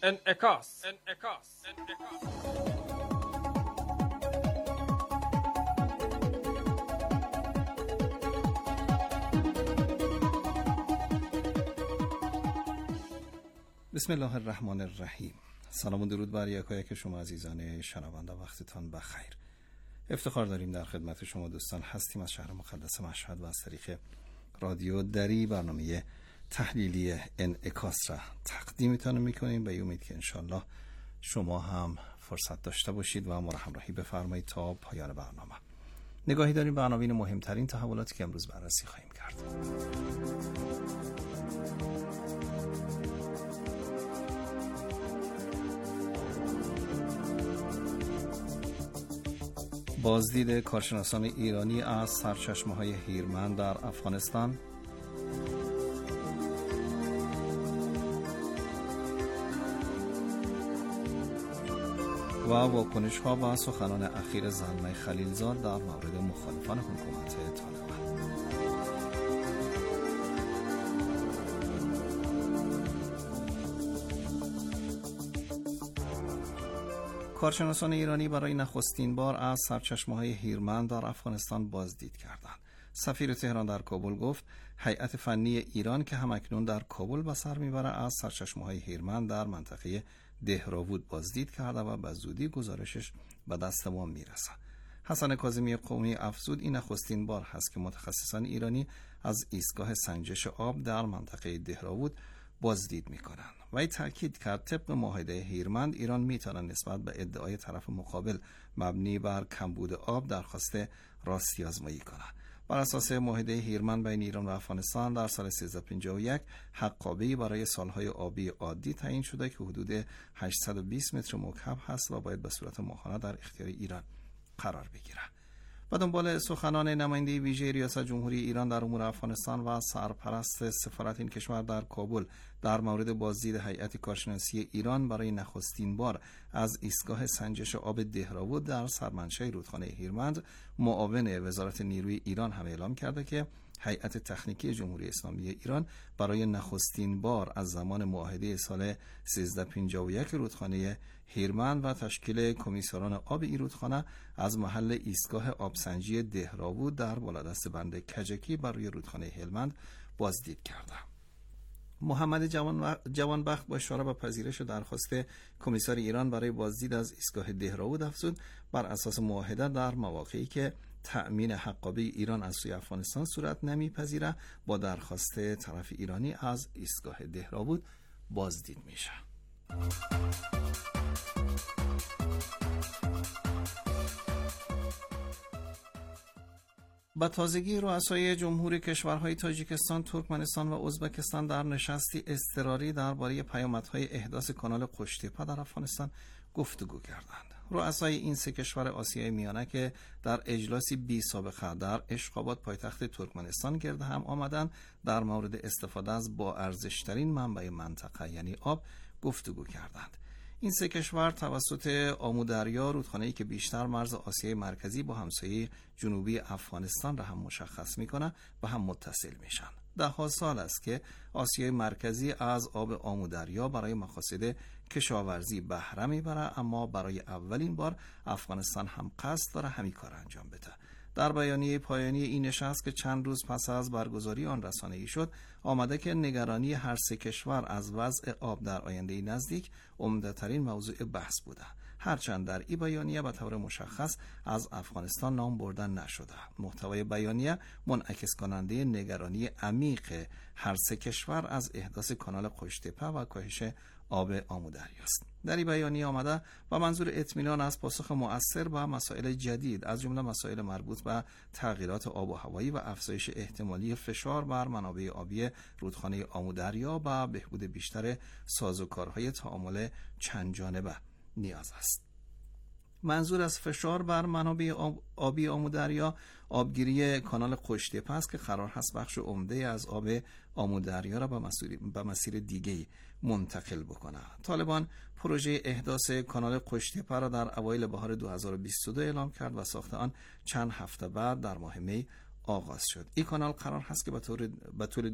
انعکاس. بسم الله الرحمن الرحیم. سلام و درود بر یکایک شما عزیزان شنونده، وقتتان بخیر. افتخار داریم در خدمت شما دوستان هستیم از شهر مقدس مشهد و از طریق رادیو دری برنامه تحلیلی انعکاس را تقدیمتان میکنیم به امید که انشالله شما هم فرصت داشته باشید و ما را همراهی بفرمایید تا پایان برنامه. نگاهی داریم به عناوین مهمترین تحولاتی که امروز بررسی خواهیم کرد. بازدید کارشناسان ایرانی از سرچشمه‌های هیرمند در افغانستان، و واکنش‌ها و سخنان اخیر زلمه خلیلزاد در مورد مخالفان حکومت طالبان. کارشناسان ایرانی برای نخستین بار از سرچشمه‌های هیرمند در افغانستان بازدید کردند. سفیر تهران در کابل گفت هیئت فنی ایران که همکنون در کابل به سر میبرد از سرچشمه‌های هیرمند در منطقه دهراوود بازدید کرده و به زودی گزارشش به دست ما میرسه. حسن کاظمی قومی افزود این نخستین بار هست که متخصصان ایرانی از ایستگاه سنجش آب در منطقه دهراوود بازدید میکنند. وی تاکید کرد طبق معاهده هیرمند ایران میتونه نسبت به ادعای طرف مقابل مبنی بر کمبود آب درخواست راستی آزمایی کنه. بر اساس معاهده هیرمند بین ایران و افغانستان در سال 1351 حقابه‌ای برای سالهای آبی عادی تعیین شده که حدود 820 متر مکعب هست و باید به صورت ماهانه در اختیار ایران قرار بگیره. و دنبال سخنان نماینده ویژه ریاست جمهوری ایران در امور افغانستان و سرپرست سفارت این کشور در کابل در مورد بازدید هیئت کارشناسی ایران برای نخستین بار از ایستگاه سنجش آب دهراوود در سرمنشأ رودخانه هیرمند، معاون وزارت نیروی ایران هم اعلام کرده که هیئت تکنیکی جمهوری اسلامی ایران برای نخستین بار از زمان معاهده سال 1351 رودخانه هیرمند و تشکیل کمیسیون آب این رودخانه از محل ایستگاه آبسنجی دهراوود در بالادست بند کجکی بر روی رودخانه هیرمند بازدید کرده. محمد جوانبخت با اشاره به پذیرش درخواست کمیسر ایران برای بازدید از ایستگاه دهراوود افزود بر اساس معاهده در مواقعی که تأمین حقابه ایران از سوی افغانستان صورت نمیپذیره با درخواست طرف ایرانی از ایستگاه دهراوود بازدید میشه. با تازگی رؤسای جمهوری کشورهای تاجیکستان، ترکمنستان و ازبکستان در نشستی اضطراری درباره پیامدهای احداث کانال قشتیپه در افغانستان گفتگو کردند. رؤسای این سه کشور آسیای میانه که در اجلاسی بی سابقه در اشخاباد پایتخت ترکمنستان گرد هم آمدند در مورد استفاده از با ارزشترین منبع منطقه یعنی آب گفتگو کردند. این سه کشور توسط آمودریا، رودخانه‌ای که بیشتر مرز آسیای مرکزی با همسایه جنوبی افغانستان را هم مشخص میکنه و هم متصل میشن. ده‌ها سال است که آسیای مرکزی از آب آمودریا برای مقاصد کشاورزی بهره میبره، اما برای اولین بار افغانستان هم قصد داره همین کار انجام بده. در بیانیه پایانی این نشست که چند روز پس از برگزاری آن رسانه‌ای شد، آمده که نگرانی هر سه کشور از وضع آب در آینده نزدیک عمده‌ترین موضوع بحث بوده. هرچند در این بیانیه به طور مشخص از افغانستان نام بردن نشده. محتوای بیانیه منعکس کننده نگرانی عمیق هر سه کشور از احداث کانال قشتیپه و کاهش آب آمودریا است. در این بیانیه آمده با منظور اطمینان از پاسخ مؤثر به مسائل جدید از جمله مسائل مربوط به تغییرات آب و هوایی و افزایش احتمالی فشار بر منابع آبی رودخانه آمودریا و بهبود بیشتر سازوکارهای تعامل چند جانبه نیاز است. منظور از فشار بر منابع آبی آمودریا آبگیری کانال قشتیپه است که قرار هست بخش عمده از آب آمودریا را به مسیر دیگه‌ای منتقل بکنه. طالبان پروژه احداث کانال قشتیپه را در اوایل بهار 2022 اعلام کرد و ساخت آن چند هفته بعد در ماه می آغاز شد. این کانال قرار هست که به طول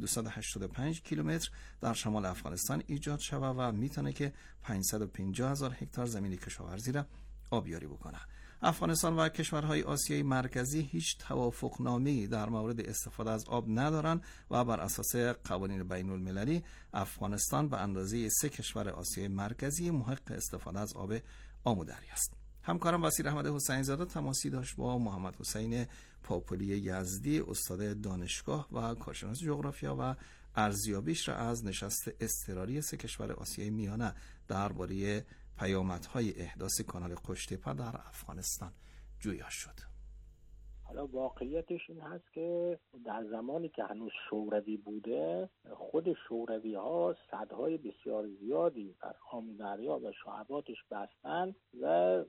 285 کیلومتر در شمال افغانستان ایجاد شود و میتونه که 550,000 هکتار زمین کشاورزی را آبیاری بکنه. افغانستان و کشورهای آسیای مرکزی هیچ توافقنامه‌ای در مورد استفاده از آب ندارند و بر اساس قوانین بین المللی افغانستان به اندازه 3 کشور آسیای مرکزی محق استفاده از آب آمودری است. همکارم وسیع احمد حسین زاده تماسی داشت با محمد حسین پاپولی یزدی، استاد دانشگاه و کارشناس جغرافیا و ارزیابیش را از نشست اضطراری 3 کشور آسیای میانه درباره پیامدهای احداث کانال قوش‌تپه در افغانستان جویا شد. حالا واقعیتش این هست که در زمانی که هنوز شوروی بوده، خود شوروی ها سدهای بسیار زیادی در آمودریا و شعباتش بستن و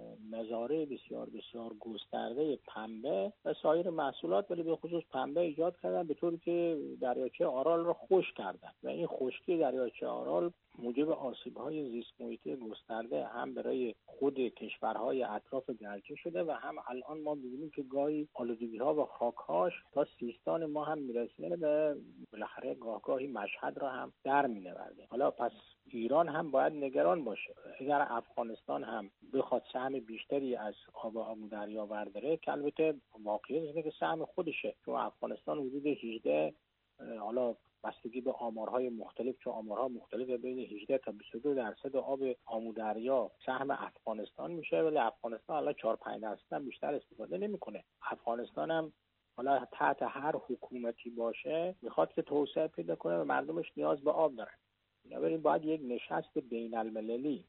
مزارع بسیار بسیار گسترده پنبه و سایر محصولات، ولی به خصوص پنبه ایجاد کردن، به طوری که دریاچه آرال را خشک کردن و این خشکی دریاچه آرال موجب آسیب‌های زیست محیطی گسترده هم برای خود کشورهای اطراف گرچه شده و هم الان ما می‌بینیم که گاهی آلودگی‌ها و خاک‌هاش تا سیستان ما هم میرسه و بالاخره گاهی مشهد را هم در می‌نورده. حالا پس ایران هم باید نگران باشه. اگر افغانستان هم بخواد سهم بیشتری از آب آمودریا برداره، که البته واقعیت اینه که سهم خودشه، چون افغانستان حدود 18 حالا بستگی به آمارهای مختلف، چون آمارها مختلفه، بین 18 تا 22% آب آمودریا سهم افغانستان میشه، ولی افغانستان الان 4-5% هم بیشتر استفاده نمیکنه. افغانستان هم حالا تحت هر حکومتی باشه میخواد که توسعه پیدا کنه و مردمش نیاز به آب دارن. بنابراین باید یک نشست بین المللی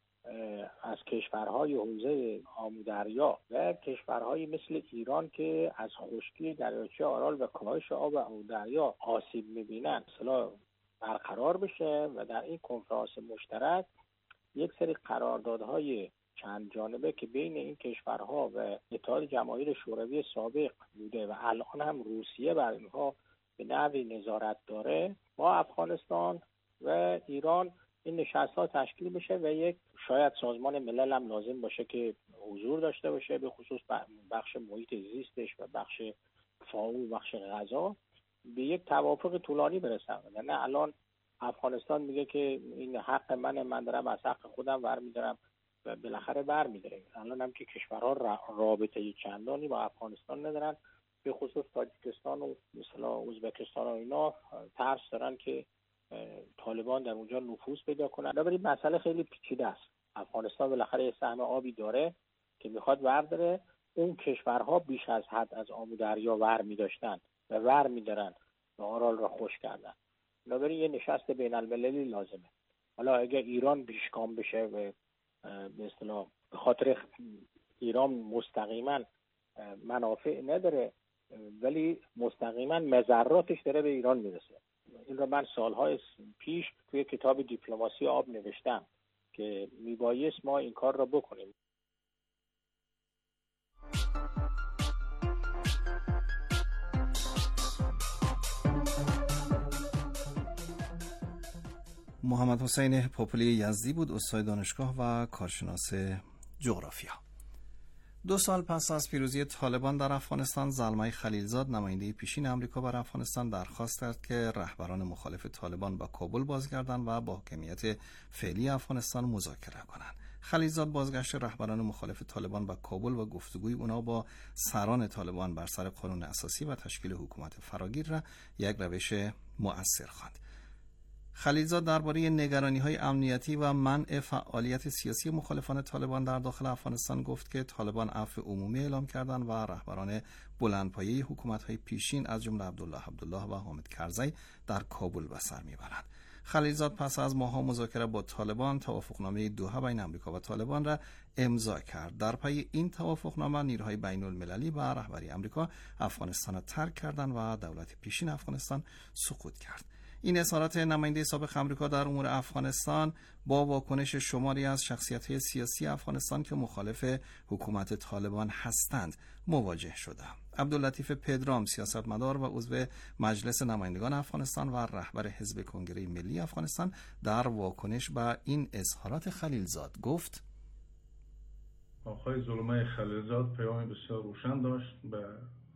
از کشورهای حوزه آمودریا و کشورهای مثل ایران که از خشکی دریاچه آرال و کاهش آب آمودریا آسیب می‌بینند اصلا برقرار بشه و در این کنفرانس مشترک یک سری قراردادهای چند جانبه که بین این کشورها و اتحاد جماهیر شوروی سابق بوده و الان هم روسیه بر اینها به نحوی نظارت داره، با افغانستان و ایران این نشست‌ها تشکیل بشه و یک شاید سازمان ملل هم لازم باشه که حضور داشته باشه، به خصوص بخش محیط زیستش و بخش فاو و بخش غذا به یک توافق طولانی برسن. نه الان افغانستان میگه که این حق من دارم از حق خودم برمی‌دارم و بالاخره برمی‌داره. الان هم که کشورها رابطه چندانی با افغانستان ندارن، به خصوص تاجیکستان و مثلا ازبکستان و اینا ترس دارن که طالبان در اونجا نفوذ پیدا کنن. ولی مسئله خیلی پیچیده است. افغانستان بالاخره یه سهم آبی داره که میخواد برداره. اون کشورها بیش از حد از آمودریا ورمی‌داشتن و ورمی‌دارن و آرال را خشک کردن. بنابراین یه نشست بین المللی لازمه. حالا اگه ایران پیشگام بشه و به اصطلاح به خاطر ایران مستقیما منافع نداره ولی مستقیما مضراتش داره به ایران میرسه. این رو من سالهای پیش توی کتاب دیپلماسی آب نوشتم که میبایست ما این کار را بکنیم. محمد حسین پاپولی یزدی بود، استاد دانشگاه و کارشناس جغرافیا. 2 سال پس از پیروزی طالبان در افغانستان، زلمای خلیلزاد نماینده پیشین آمریکا بر افغانستان درخواست کرد که رهبران مخالف طالبان به کابل بازگردند و با حاکمیت فعلی افغانستان مذاکره کنند. خلیلزاد بازگشت رهبران مخالف طالبان به کابل و گفتگوی اونا با سران طالبان بر سر قانون اساسی و تشکیل حکومت فراگیر را یک روش مؤثر خواند. خلیلزاد درباره نگرانی‌های امنیتی و منع فعالیت سیاسی مخالفان طالبان در داخل افغانستان گفت که طالبان عفو عمومی اعلام کردند و رهبران بلندپایه حکومت‌های پیشین از جمله عبدالله و حامد کرزی در کابل به سر می‌برند. خلیلزاد پس از ماه‌ها مذاکره با طالبان توافقنامه دوحه بین آمریکا و طالبان را امضا کرد. در پی این توافقنامه نیروهای بین‌المللی و رهبری آمریکا افغانستان را ترک کردند و دولت پیشین افغانستان سقوط کرد. این اظهارات نماینده سابق آمریکا در امور افغانستان با واکنش شماری از شخصیت‌های سیاسی افغانستان که مخالف حکومت طالبان هستند مواجه شده. عبداللطیف پدرام، سیاستمدار و عضو مجلس نمایندگان افغانستان و رهبر حزب کنگره ملی افغانستان، در واکنش به این اظهارات خلیلزاد گفت: آقای زلمای خلیلزاد پیام بسیار روشن داشت به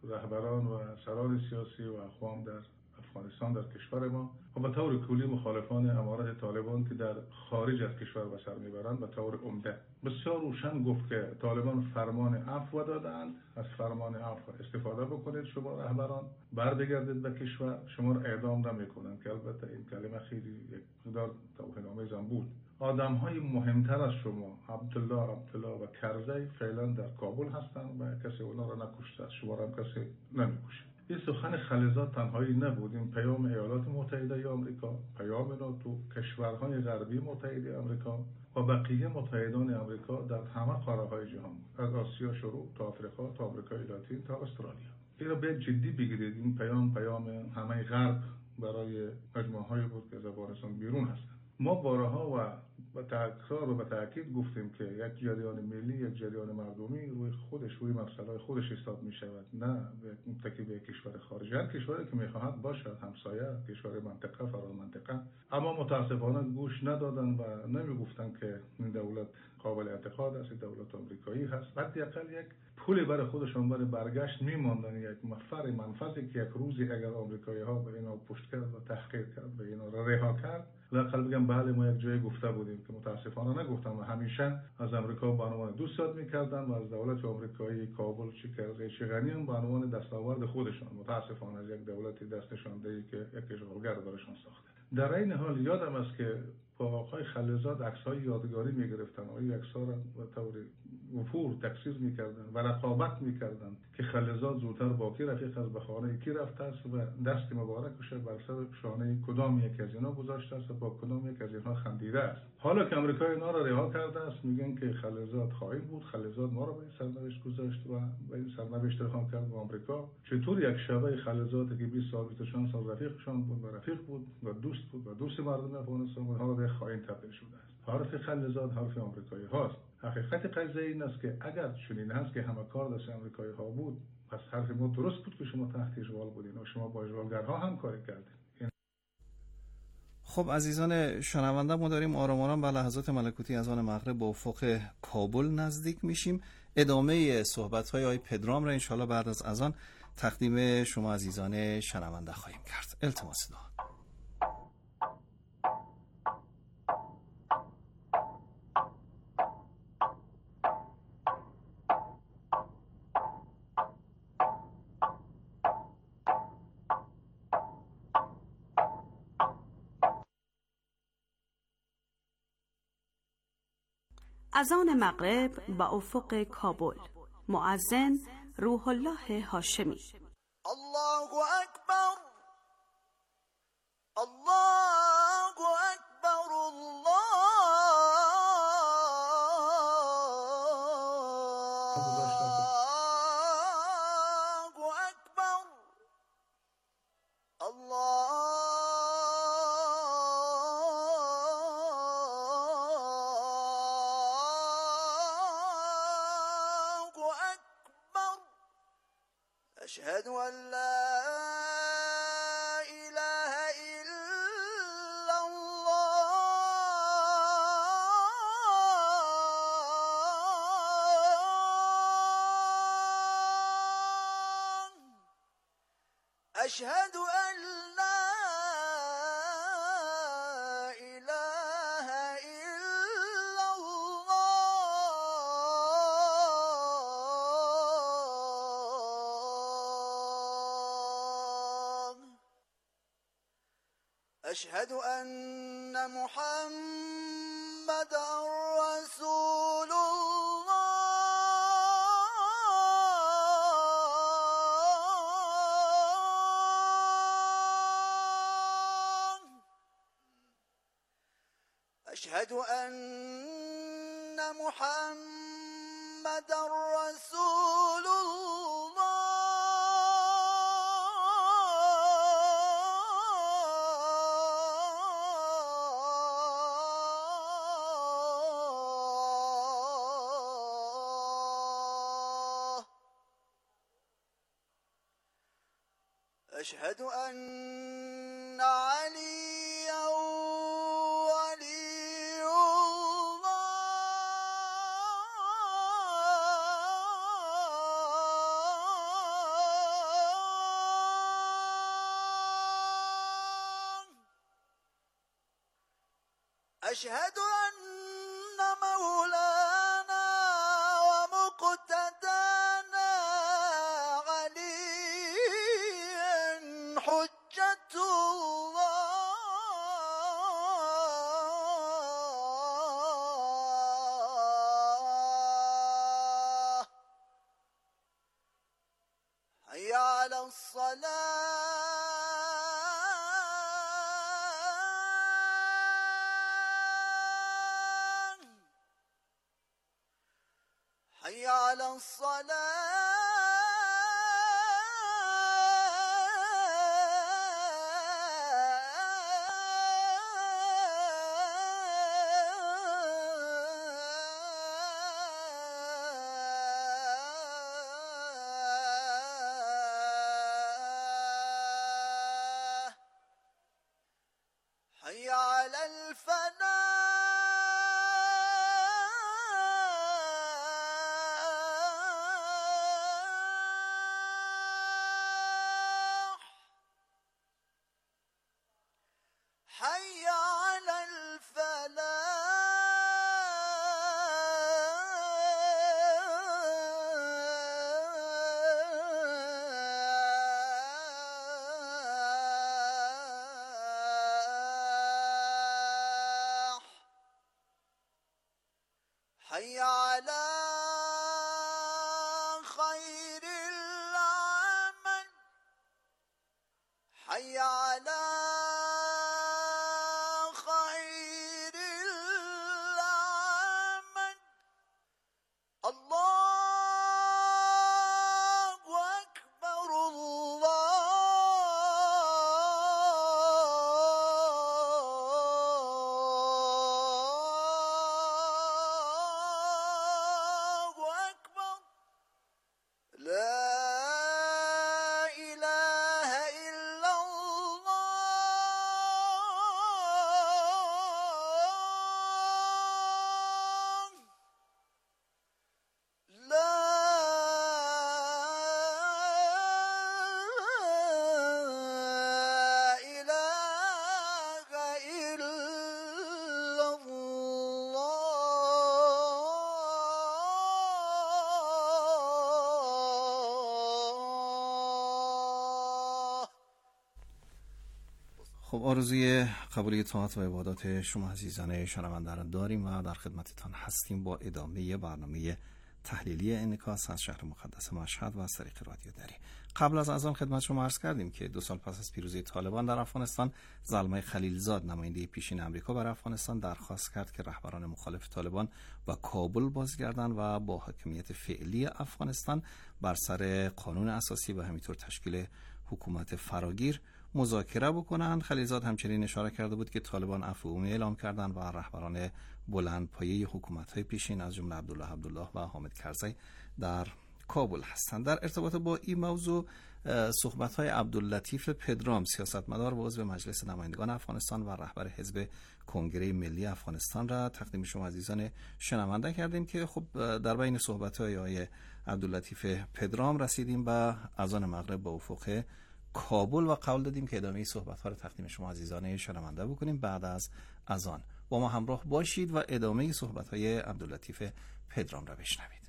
رهبران و سران سیاسی و اقوام در افغانستان در کشور ما و به طور کلی مخالفان امارت طالبان که در خارج از کشور به سر میبرند به طور عمده. بسیار روشن گفت که طالبان فرمان عفو دادند، از فرمان عفو استفاده بکنید، شما رهبران برگردید به کشور، شما را اعدام نمیکنند، که البته این کلمه خیلی یک مقدار توهین‌آمیز بود. آدم‌های مهمتر از شما عبدالله و کرزی فعلا در کابل هستند و کسی اونا را نکشته است، شما را هم کسی نمیکشه. این سخن خلیزات تنهایی نبود، این پیام ایالات متحده آمریکا، پیام ناتو، کشورهای غربی متحده آمریکا و بقیه متحدان آمریکا در همه قاره‌های جهان، از آسیا شروع تا آفریقا تا آمریکای لاتین تا استرالیا. این را به جدی بگیرید، این پیام همه غرب برای مجموعه‌هایی بود که از افغانستان بیرون هستند. ما بارها و به تکرار و به تاکید گفتیم که یک جریان ملی، یک جریان مردمی روی مسئله خودش ایستاد می شود، نه متکی به کشور خارجی. هر کشوری که میخواهد باشد همسایه، کشور منطقه، فرا منطقه، اما متاسفانه گوش ندادن و نمیگفتن که این دولت قابل اعتقاد است، دولت آمریکایی هست. حداقل یک پولی برای خودشان برای برگشت میماندن، یک منفذی که یک روزی اگر آمریکایی ها به اینا پشت کرد و تحقیر کرد و اینا را رها کرد، لااقل بگم بله ما یک جای گفته بودیم، که متاسفانه نگفتن و همیشه از آمریکا به عنوان دوست یاد میکردن و از دولت آمریکایی کابل چه غنی هم به عنوان دستاورد خودشان، متاسفانه از یک دولتی دستشاندهی که یک اشغالگر برشان ساخته. در این حال یادم است که با آقای خلیزاد عکس‌های یادگاری می‌گرفتن و این عکس‌ها را به طور وفور تکثیر می‌کردن و رقابت می‌کردن که خلیزاد زودتر با کی رفیق است، به خانه کی رفته است و دست مبارکش بر سر شانه کدام یک از اینا گذاشته است و با کدام یک از اینها خندیده است. حالا که آمریکا اینا را رها کرده است، میگن که خلیزاد خائن بود، خلیزاد ما را به سرنوشت گذاشت و به این سرنوشت رها کرد. و آمریکا چطور یک شبه خلیزاد که 20 سال 24 سال رفیقشان بود و رفیق بود و دوست بود و دوست مردم افغانستان بود، حالا به خائن تبدیل شده است. حرف خلیزاد حرف آمریکایی هاست. حقیقت قضیه این است که اگر چنین است که همه کار دست آمریکایی ها بود، پس حرف ما درست بود که شما تحت اشغال بودین و شما با اشغالگرها هم کاری کردین. خب عزیزان شنونده، ما داریم آرام آرام به لحظات ملکوتی از آن مغرب به افق کابل نزدیک میشیم. ادامه صحبت‌های آقای پدرام را انشاءالله بعد از اذان تقدیم شما عزیزان شنونده خواهیم کرد. التماس دعا. اذان مغرب به افق کابل. مؤذن روح الله هاشمی. الله اکبر، الله اکبر، الله اکبر، الله أشهد أن لا إله إلا الله، أشهد أن لا إله إلا الله، أشهد أن محمدًا رسول الله، أشهد أن محمدًا رسول الله، أشهد أن عليًّا ولي الله، أشهد أن مولانا ومقتدانا عليا حجة الله. حي على الصلاة. حي على الصلاة. حي على الفلاح. حي على الفلاح. حي على خير العمل. حي على خير العمل. الله أكبر الله أكبر. لا إله إلا الله. لا إله إلا الله. خب آرزوی قبولی طاعت و عبادات شما عزیزان شنونده را داریم و در خدمتتان هستیم با ادامه برنامه تحلیلی انعکاس از شهر مقدس مشهد و از طریق رادیو دری. قبل از آن خدمت شما عرض کردیم که 2 سال پس از پیروزی طالبان در افغانستان، زلمای خلیلزاد نماینده پیشین امریکا بر افغانستان درخواست کرد که رهبران مخالف طالبان به کابل بازگردند و با حاکمیت فعلی افغانستان بر سر قانون اساسی و همینطور تشکیل حکومت فراگیر مذاکره بکنند. خلیلزاد همچنین اشاره کرده بود که طالبان عفو عمومی اعلام کردند و رهبران بلندپایه حکومت‌های پیشین از جمله عبدالله و حامد کرزی در کابل هستند. در ارتباط با این موضوع صحبت‌های عبداللطیف پدرام، سیاستمدار و عضو مجلس نمایندگان افغانستان و رهبر حزب کنگره ملی افغانستان را تقدیم شما عزیزان شنونده کردیم که خب در بین صحبت‌های آقای عبداللطیف پدرام رسیدیم به اذان مغرب با افق کابل و قول دادیم که ادامه صحبت‌ها را تقدیم شما عزیزان شنونده بکنیم بعد از اذان. با ما همراه باشید و ادامه صحبت‌های عبداللطیف پدرام را بشنوید.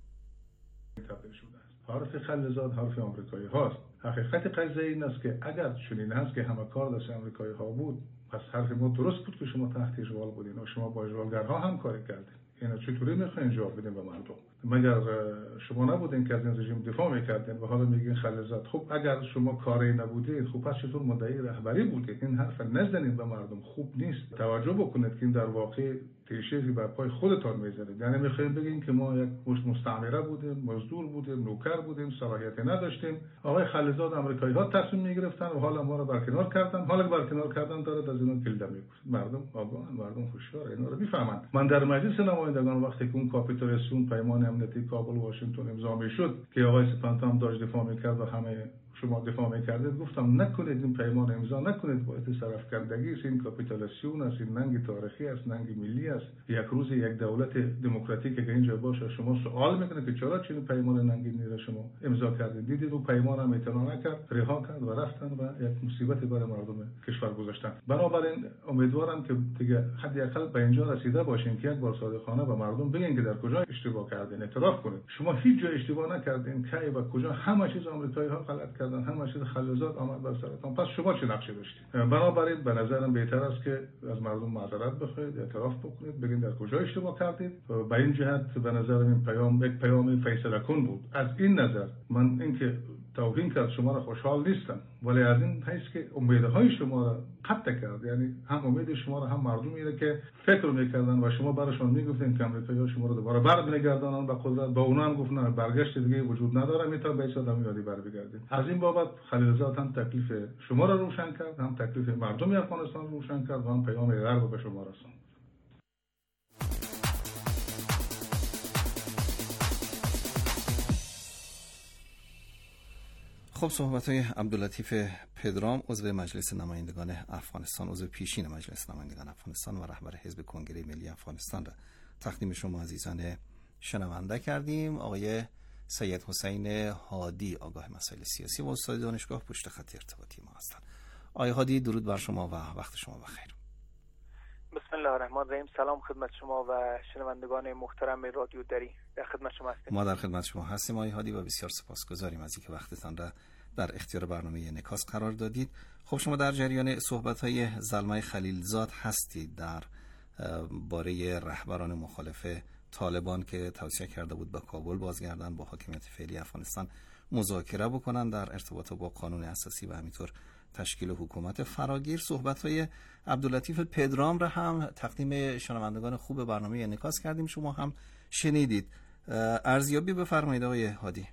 حرف خلیلزاد حرف آمریکایی هاست. حقیقت قضیه این است که اگر چنین است که همه کار دست آمریکایی ها بود، پس حرف ما درست بود که شما تحت اشغال بودین و شما با اشغالگرها هم کاری کردین. اینا چطوری میخواین جواب بدین به مردم؟ مگر شما نبودین که از این رژیم دفاع میکردین و حالا میگین خلیلزاد؟ خب اگر شما کاری نبودید، خب پس چطور مدعی رهبری بودید؟ این حرف نزنید به مردم، خوب نیست. توجه بکنید که این در واقع تیشه‌ای بر پای خودتان میزنید. یعنی میخواین بگین که ما یک مستعمره بودیم، مزدور بودیم، نوکر بودیم، صلاحیتی نداشتیم. آقای خلیلزاد آمریکایی ها تصمیم میگرفتن و حالا ما رو برکنار کردن. حالا برکنار کردن داره از اینا گلده میکنه. مردم آگاهن، مردم هوشیار، اینا رو میفهمن. من در مجلس نمایندگان وقتی که اون کاپیتولیاسیون پیمان امنیتی کابل و واشنگتن امضا میشد که آقای سپنتا هم داشت دفاع میکرد و همه شما دفاع میکردید گفتم نکنید این پیمان امضا نکنید، باعث سرفکندگی است، این کاپیتولاسیون است، این ننگ تاریخی است، ننگ ملی است. یک روز یک دولت دموکراتیک که اینجا باشه شما سوال میکنه که چرا چنین پیمان ننگینی را شما امضا کردید؟ دیدید اون پیمان هم اعتنا نکرد، رها کرد و رفتن و یک مصیبت برای مردم کشور گذاشتن. بنابراین امیدوارم که دیگه حداقل به اینجا رسیده باشیم که یک بار صادقانه به مردم بگین که در کجا اشتباه کردین، اعتراف کنید. شما هیچ جا اشتباه نکردین، کی و کجا همه چیز آمریکایی‌ها غلط کردن، همه چیز خلیزات آمد بر سرتون، پس شما چه نقشه داشتید؟ بنابراین به نظرم بهتر است که از مردم معذرت بخواید، اعتراف بکنید، بگین در کجا اشتباه کردید. به این جهت به نظرم این پیام یک پیام فیصله کن بود. از این نظر من اینکه توهین کرد شما را خوشحال نیستم، ولی از این حیث که امیدهای شما را قطع کرد، یعنی هم امید شما را هم مردم میره که فکر میکردن و شما براشون میگفتین که امریکایی‌ها شما را دوباره برمیگردانن به قدرت، با اونا هم گفتن برگشت دیگه وجود نداره، میتا به صد میادی برمیگردید. از این بابت خلیلزاد هم تکلیف شما را روشن کرد، هم تکلیف مردم افغانستان روشن کرد و هم پیام غرب به شما رساند. خب صحبت‌های عبداللطیف پدرام، عضو مجلس نمایندگان افغانستان، عضو پیشین مجلس نمایندگان افغانستان و رهبر حزب کنگره ملی افغانستان را تقدیم شما عزیزان شنونده کردیم. آقای سید حسین هادی، آگاه مسائل سیاسی و استاد دانشگاه، پشت خط ارتباطی ما هستند. آقای هادی، درود بر شما و وقت شما بخیر. بسم الله الرحمن الرحیم. سلام خدمت شما و شنوندگان محترم رادیو دری. در خدمت شما هستیم. ما در خدمت شما هستیم آقای هادی و بسیار سپاسگزاریم از اینکه وقتتان را در اختیار برنامه نکاس قرار دادید. خب شما در جریان صحبت‌های زلمه خلیلزاد هستید در باره رهبران مخالف طالبان که توصیه کرده بود به کابل بازگردن، با حاکمیت فعلی افغانستان مذاکره بکنن در ارتباط با قانون اساسی و همینطور تشکیل حکومت فراگیر. صحبت‌های عبداللطیف پدرام را هم تقدیم شنوندگان خوب برنامه انعکاس کردیم، شما هم شنیدید. ارزیابی بفرمایید آقای هادی.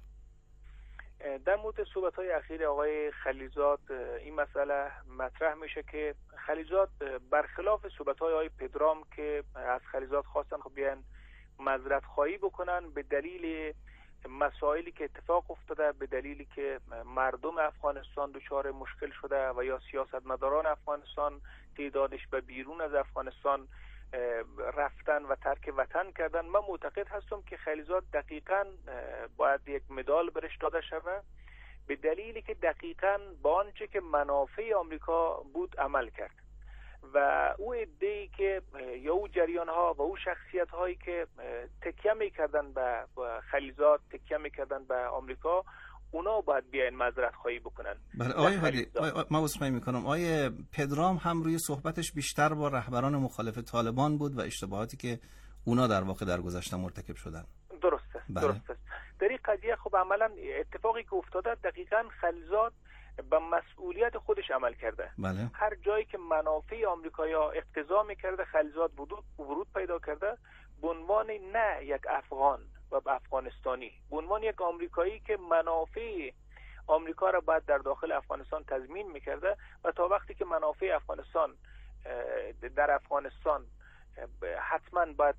در مورد صحبت‌های اخیر آقای خلیلزاد این مسئله مطرح میشه که خلیلزاد برخلاف صحبت‌های آقای پدرام که از خلیلزاد خواستن خب بیان معذرت خواهی بکنن به دلیل مسائلی که اتفاق افتاده، به دلیلی که مردم افغانستان دچار مشکل شده و یا سیاستمداران افغانستان تعدادش به بیرون از افغانستان رفتن و ترک وطن کردن. من معتقد هستم که خلیلزاد دقیقاً باید یک مدال برش داده شود، به دلیلی که دقیقاً با آنچه که منافع آمریکا بود عمل کرد و او عده‌ای که یا او جریان‌ها و او شخصیت‌هایی که تکیه می‌کردن به خلیلزاد، تکیه می‌کردن به آمریکا، اونا باید بیاین معذرت خواهی بکنن. بله آقای هادی، ما عذرخواهی می‌کنم. آقای پدرام هم روی صحبتش بیشتر با رهبران مخالف طالبان بود و اشتباهاتی که اونا در واقع در گذشته مرتکب شدن. درست است. بله. درست است. در این قضیه خب عملاً اتفاقی که افتاده دقیقاً خلیلزاد به مسئولیت خودش عمل کرده. بله. هر جایی که منافع آمریکایی‌ها اقتضا می‌کرده خلیلزاد ورود پیدا کرده، به عنوان نه یک افغان و افغانستانی، به عنوان یک آمریکایی که منافع آمریکا را باید در داخل افغانستان تضمین می‌کرده و تا وقتی که منافع افغانستان در افغانستان حتما باید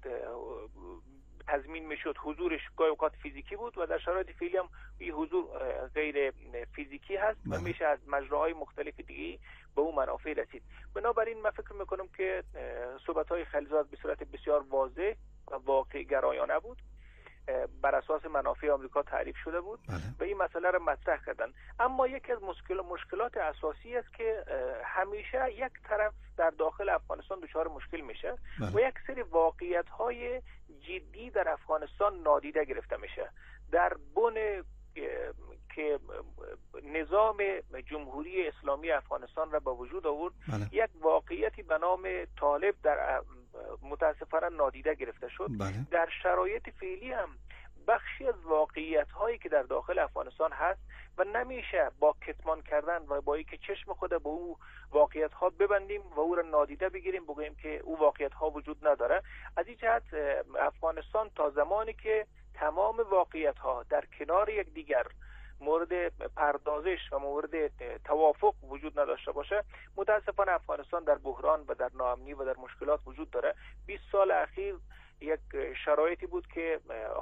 تضمین میشد، حضورش گاهی اوقات فیزیکی بود و در شرایط فعلی هم این حضور غیر فیزیکی هست و میشه از مجراهای مختلف دیگه به اون منافع رسید. بنابراین من فکر میکنم که صحبت‌های خلیلزاد به صورت بسیار واضح و واقع گرایانه بود، بر اساس منافع آمریکا تعریف شده بود و این مسئله را مطرح کردن. اما یکی از مشکلات اساسی است که همیشه یک طرف در داخل افغانستان دچار مشکل میشه و یک سری واقعیت‌های جدی در افغانستان نادیده گرفته میشه. در بن که نظام جمهوری اسلامی افغانستان را به وجود آورد، یک واقعیتی به نام طالب در متاسفانه نادیده گرفته شد. در شرایط فعلی هم بخشی از واقعیت‌هایی که در داخل افغانستان هست و نمیشه با کتمان کردن و با اینکه چشم خود به او واقعیت‌ها ببندیم و او را نادیده بگیریم بگوییم که او واقعیت‌ها وجود نداره. از این جهت افغانستان تا زمانی که تمام واقعیت‌ها در کنار یک دیگر مورد پردازش و مورد توافق وجود نداشته باشه، متاسفانه افغانستان در بحران و در ناامنی و در مشکلات وجود داره. 20 سال اخیر یک شرایطی بود که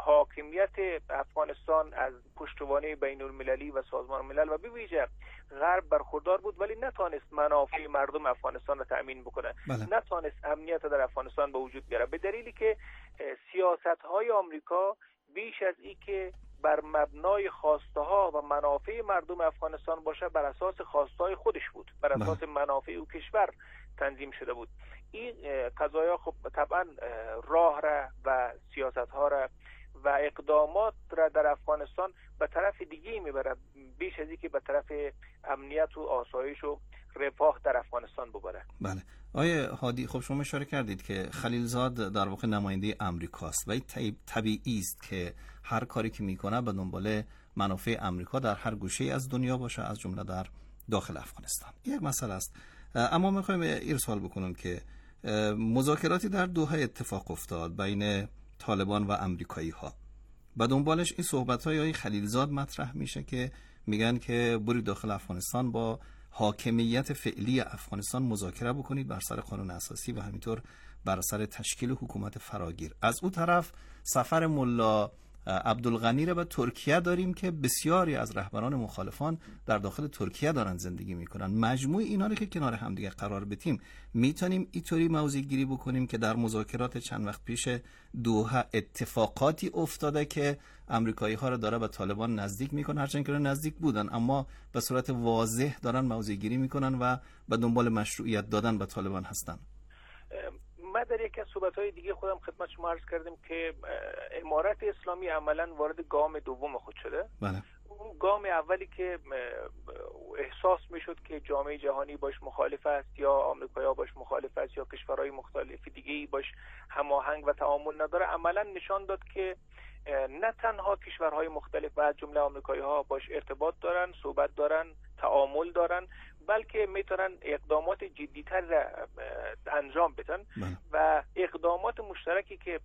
حاکمیت افغانستان از پشتوانه بین المللی و سازمان ملل و به ویژه غرب برخوردار بود، ولی نتانست منافع مردم افغانستان را تأمین بکنه. نتانست امنیت در افغانستان به وجود بیاره، به دلیلی که سیاست‌های آمریکا بیش از این که بر مبنای خواسته ها و منافع مردم افغانستان باشه، بر اساس خواسته های خودش بود، بر اساس منافع او کشور تنظیم شده بود. این قضایا خب طبعا راه را و سیاست ها را و اقدامات را در افغانستان به طرف دیگه میبره، بیش از این که به طرف امنیت و آسایش و رفاه در افغانستان ببره. بله آیه هادی، خب شما اشاره کردید که خلیلزاد در واقع نماینده امریکاست و طبیعی است که هر کاری که میکنه به دنبال منافع امریکا در هر گوشه از دنیا باشه، از جمله در داخل افغانستان. یک مسئله است. اما میخوایم ارسال بکنم که مذاکراتی در دوحه اتفاق افتاد بین طالبان و امریکایی ها. به دنبالش این صحبت‌های آقای خلیلزاد مطرح میشه که میگن که برید داخل افغانستان با حاکمیت فعلی افغانستان مذاکره بکنید بر سر قانون اساسی و همینطور بر سر تشکیل حکومت فراگیر. از اون طرف سفر ملا عبدالغنی را به ترکیه داریم که بسیاری از رهبران مخالفان در داخل ترکیه دارن زندگی میکنن. مجموع اینا رو که کنار هم دیگه قرار بدیم، میتونیم اینطوری موضع گیری بکنیم که در مذاکرات چند وقت پیش دوحه اتفاقاتی افتاده که امریکایی ها رو داره به طالبان نزدیک میکنه، هرچند که نزدیک بودن اما به صورت واضح دارن موضع گیری میکنن و به دنبال مشروعیت دادن به طالبان هستن. من در یکی از صحبت‌های دیگه خودم خدمت شما عرض کردم که امارت اسلامی عملاً وارد گام دوم خود شده. بله. اون گام اولی که احساس میشد که جامعه جهانی باش مخالف است یا آمریکایی‌ها باش مخالف است یا کشورهای مختلف دیگه‌ای باش هماهنگ و تعامل نداره، عملاً نشان داد که نه تنها کشورهای مختلف و از جمله آمریکایی‌ها باش ارتباط دارن، صحبت دارن، تعامل دارن، بلکه میتونن اقدامات جدی‌تر را انجام بدن و اقدامات مشترکی که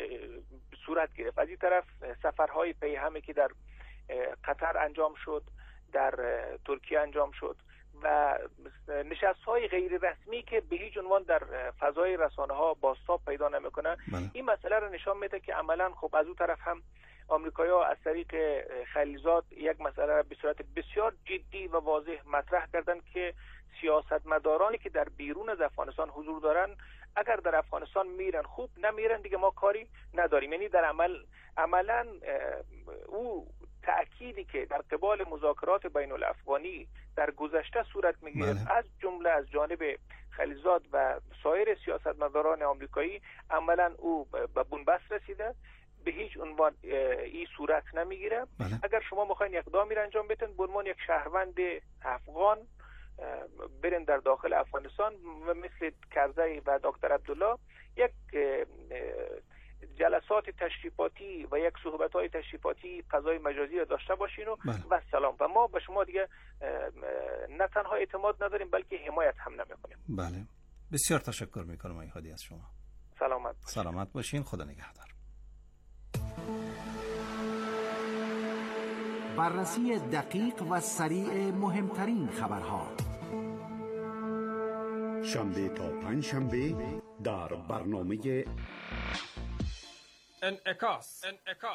صورت گرفت. از این طرف سفرهای پیهمی که در قطر انجام شد، در ترکیه انجام شد و نشست‌های غیر رسمی که به هیچ عنوان در فضای رسانه‌ها بازتاب پیدا نمی‌کنه، این مسئله رو نشان میده که عملاً خب از اون طرف هم آمریکایی‌ها از طریق خلیلزاد یک مسئله را به صورت بسیار جدی و واضح مطرح کردن که سیاستمدارانی که در بیرون از افغانستان حضور دارن اگر در افغانستان میرن خوب، نمیرن دیگه ما کاری نداریم. یعنی در عملاً او تأکیدی که در قبال مذاکرات بین الافغانی در گذشته صورت میگیرد از جمله از جانب خلیلزاد و سایر سیاستمداران آمریکایی، عملاً او به بنبست رسیده، به هیچ عنوان این صورت نمیگیره. اگر شما میخواین اقدامی را انجام بدین به عنوان یک شهروند افغان برین در داخل افغانستان و مثل کرزی و دکتر عبدالله یک جلسات تشریفاتی و یک صحبت‌های تشریفاتی فضای مجازی را داشته باشین و سلام، و ما به شما دیگه نه تنها اعتماد نداریم بلکه حمایت هم نمی‌کنیم. بله، بسیار تشکر می‌کنم آقای هادی از شما. سلامت باشین. خدا نگهدار. بررسی دقیق و سریع مهمترین خبرها، شنبه تا پنجشنبه در برنامه انعکاس.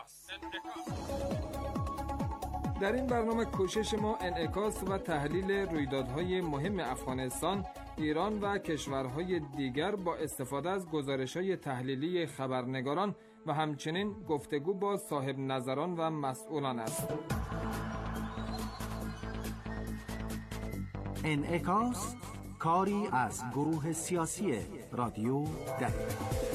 در این برنامه کوشش ما انعکاس و تحلیل رویدادهای مهم افغانستان، ایران و کشورهای دیگر با استفاده از گزارش‌های تحلیلی خبرنگاران و همچنین گفتگو با صاحب نظران و مسئولان است. انعکاس، کاری از گروه سیاسی رادیو دری.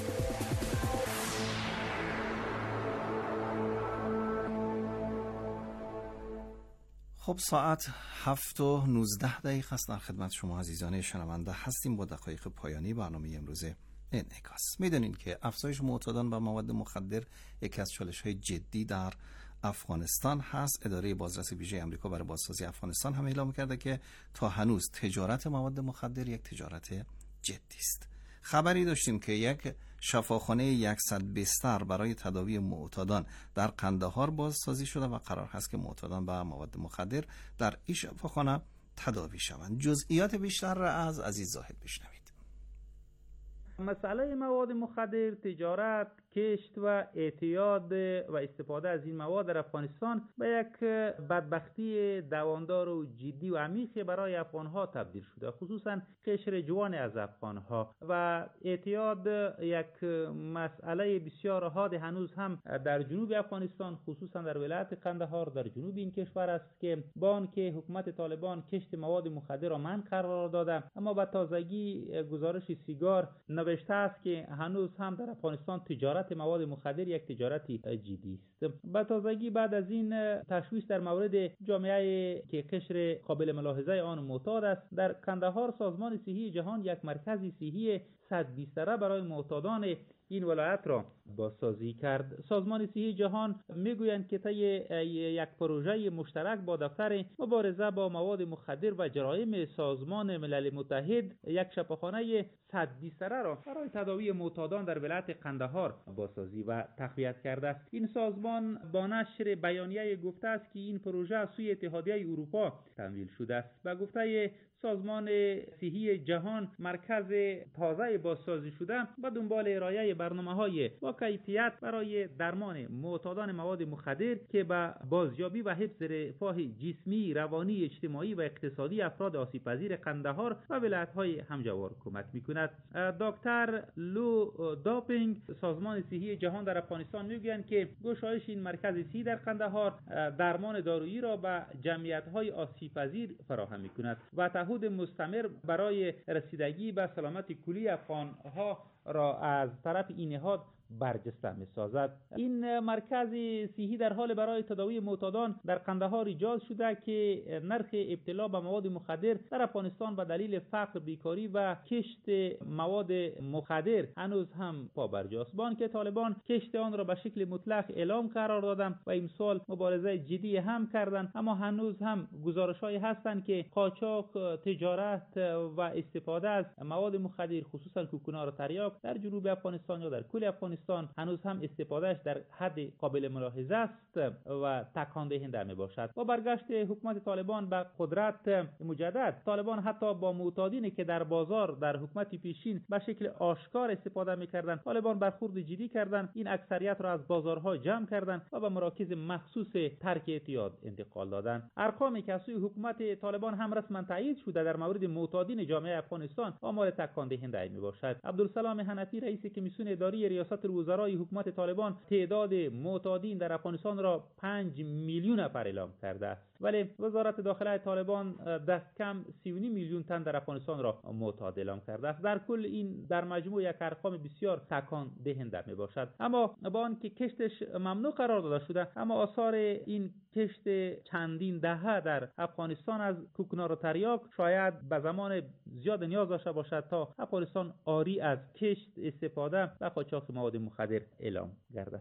خب ساعت 7:19 است. در خدمت شما عزیزان شنونده هستیم با دقایق پایانی برنامه امروز انعکاس. میدونین که افزایش معتادان و مواد مخدر یکی از چالش‌های جدی در افغانستان هست. اداره بازرسی ویژه آمریکا برای بازسازی افغانستان هم اعلام کرده که تا هنوز تجارت مواد مخدر یک تجارت جدی است. خبری داشتیم که یک شفاخانه 100 بستر برای تداوی معتادان در قندهار بازسازی شده و قرار هست که معتادان به مواد مخدر در این شفاخانه تداوی شوند. جزئیات بیشتر را از عزیز زاهد بشنوید. مسئله مواد مخدر تجارت کشت و اعتیاد و استفاده از این مواد در افغانستان به یک بدبختی دواندار و جدی و عمیقی برای افغانها تبدیل شده، خصوصا قشر جوان از افغانها. و اعتیاد یک مسئله بسیار حاد هنوز هم در جنوب افغانستان، خصوصا در ولایت قندهار در جنوب این کشور است که با آنکه حکومت طالبان کشت مواد مخدر را منع قرار داده، اما به تازگی گزارش سیگار نوشته است که هنوز هم در افغانستان تجارت مواد مخدر یک تجارتی جدی است. به تازگی بعد از این تشویش در مورد جامعه که قشر قابل ملاحظه آن معتاد است، در قندهار سازمان صحی جهان یک مرکز صحی 100 بستره برای معتادان این ولایت را بازسازی کرد. سازمان صحی جهان میگویند که طی یک پروژه مشترک با دفتر مبارزه با مواد مخدر و جرایم سازمان ملل متحد یک شفاخانه 100 بستره را برای تداوی معتادان در ولایت قندهار بازسازی و تقویت کرده است. این سازمان با نشر بیانیه گفته است که این پروژه از سوی اتحادیه اروپا تمویل شده است. به گفته سازمان صحی جهان، مرکز تازه بازسازی شده به دنبال ارائه برنامه‌های با کیفیت برای درمان معتادان مواد مخدر که به بازیابی و حفظ رفاه جسمی، روانی، اجتماعی و اقتصادی افراد آسیب‌پذیر قندهار و ولایت‌های همجوار کمک می‌کند. دکتر لو داپینگ، سازمان صحی جهان در افغانستان میگویند که گشایش این مرکز صحی در قندهار درمان دارویی را به جمعیت‌های آسیب‌پذیر فراهم می‌کند و تعهد مستمر برای رسیدگی به سلامت کلی افغان‌ها را از طرف این نهاد برجسته می‌سازد. این مرکز صحی در حال برای تداوی معتادان در قندهار ایجاد شده که نرخ ابتلا به مواد مخدر در افغانستان به دلیل فقر، بیکاری و کشت مواد مخدر هنوز هم پابرجاست. با آنکه طالبان کشت آن را به شکل مطلق اعلام قرار دادند و امسال مبارزه جدی هم کردند، اما هنوز هم گزارش‌هایی هستند که قاچاق، تجارت و استفاده از مواد مخدر خصوصا کوکنار و تریاک در جنوب افغانستان یا در کل افغانستان هنوز هم استفادهش در حد قابل ملاحظه است و تکان دهنده می باشد. با برگشت حکومت طالبان به قدرت مجدد، طالبان حتی با معتادینی که در بازار در حکومت پیشین به شکل آشکار استفاده می‌کردند، طالبان برخورد جدی کردند، این اکثریت را از بازارها جمع کردند و به مراکز مخصوص ترک اعتیاد انتقال دادند. ارقامی که از سوی حکومت طالبان هم رسما تایید شده در مورد معتادین جامعه افغانستان آمار تکان دهنده می باشد. عبدالسلام حنفی، رئیس کمیسیون اداری ریاست وزرای حکومت طالبان، تعداد معتادین در افغانستان را 5 میلیون نفر اعلام کرده است، ولی وزارت داخله طالبان دست کم 39 میلیون تن در افغانستان را معتاد اعلام کرده است. در کل این در مجموع یک ارقام بسیار تکان دهنده می باشد. اما با آنکه کشتش ممنوع قرار داده شده، اما آثار این کشت چندین دهه در افغانستان از کوکنار و تریاک شاید به زمان زیاد نیاز داشته باشد تا افغانستان آری از کشت، استفاده و قاچاق مواد مخدر اعلام گردد.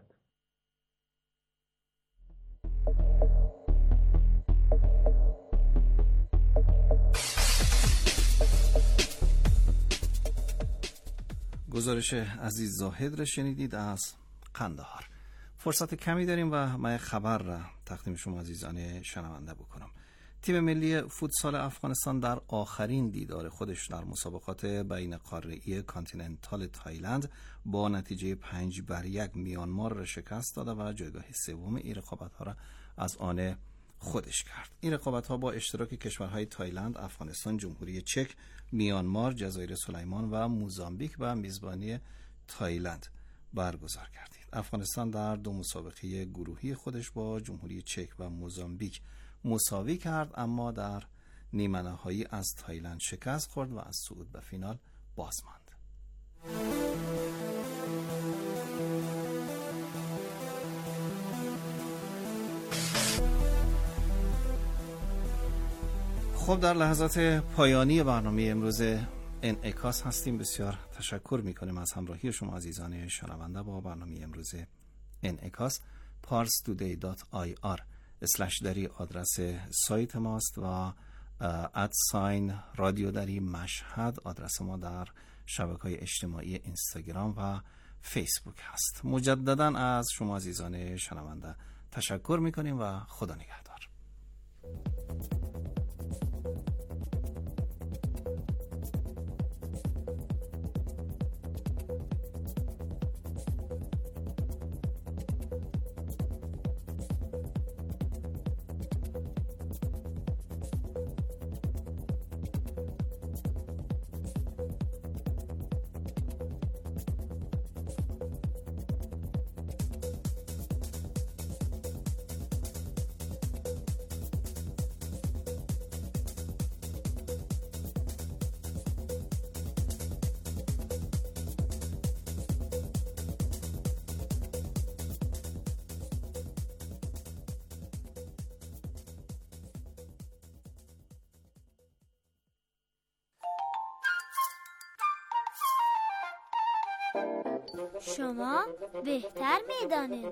گزارش عزیز زاهد را شنیدید از قندهار. فرصت کمی داریم و من خبر را تقدیم شما عزیزان شنونده بکنم. تیم ملی فوتسال افغانستان در آخرین دیدار خودش در مسابقات بین قاره‌ای کانتیننتال تایلند با نتیجه 5-1 میانمار را شکست داده و جایگاه سوم این رقابت‌ها را از آن خودش کرد. این رقابت‌ها با اشتراک کشورهای تایلند، افغانستان، جمهوری چک، میانمار، جزایر سلیمان و موزامبیک و میزبانی تایلند برگزار گردید. افغانستان در 2 مسابقه گروهی خودش با جمهوری چک و موزامبیک مساوی کرد، اما در نیمه نهایی از تایلند شکست خورد و از صعود به فینال باز ماند. خب در لحظات پایانی برنامه امروز انعکاس هستیم. بسیار تشکر میکنیم از همراهی شما عزیزان شنونده با برنامه امروز انعکاس. parstoday.ir/ دری آدرس سایت ماست و @رادیو دری مشهد آدرس ما در شبکه‌های اجتماعی اینستاگرام و فیسبوک هست. مجددا از شما عزیزان شنونده تشکر میکنیم و خدا نگهدار. شما بهتر میدانید.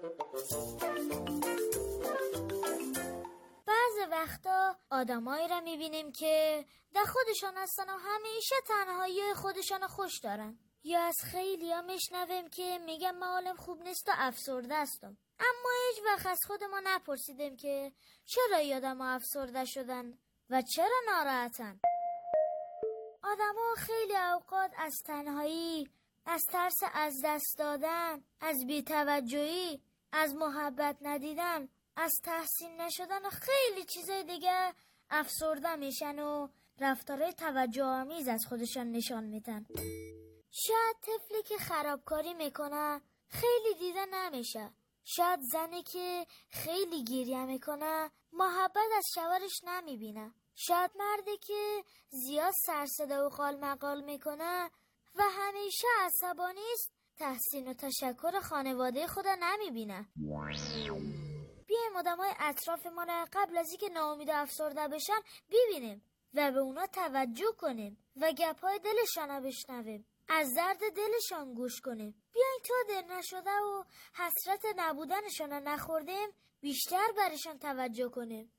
بعض وقتا آدمایی را میبینیم که در خودشان هستن و همیشه تنهایی خودشان خوش دارن. یا از خیلی ها میشنویم که میگم من حالم خوب نیست و افسرده هستم، اما هیچ وقت از خودمون نپرسیدیم که چرا آدم ها افسرده شدن و چرا ناراحتن. آدم ها خیلی اوقات از تنهایی، از ترس از دست دادن، از بی‌توجهی، از محبت ندیدن، از تحسین نشدن و خیلی چیزای دیگه افسرده میشن و رفتارهای توجه آمیز از خودشان نشان میدن. شاید طفلی که خرابکاری میکنه خیلی دیده نمیشه. شاید زنی که خیلی گریه میکنه محبت از شوهرش نمیبینه. شاید مردی که زیاد سرصدا و قال مقال میکنه و همیشه عصبانی است تحسین و تشکر خانواده خود نمیبینه. بیایم آدمای اطراف ما را قبل از اینکه ناامید و افسرده بشن ببینیم و به اونا توجه کنیم و گپ‌های دلشان را بشنویم، از درد دلشان گوش کنیم. بیاین تا دل نشده و حسرت نبودنشان را نخوردیم بیشتر برشان توجه کنیم.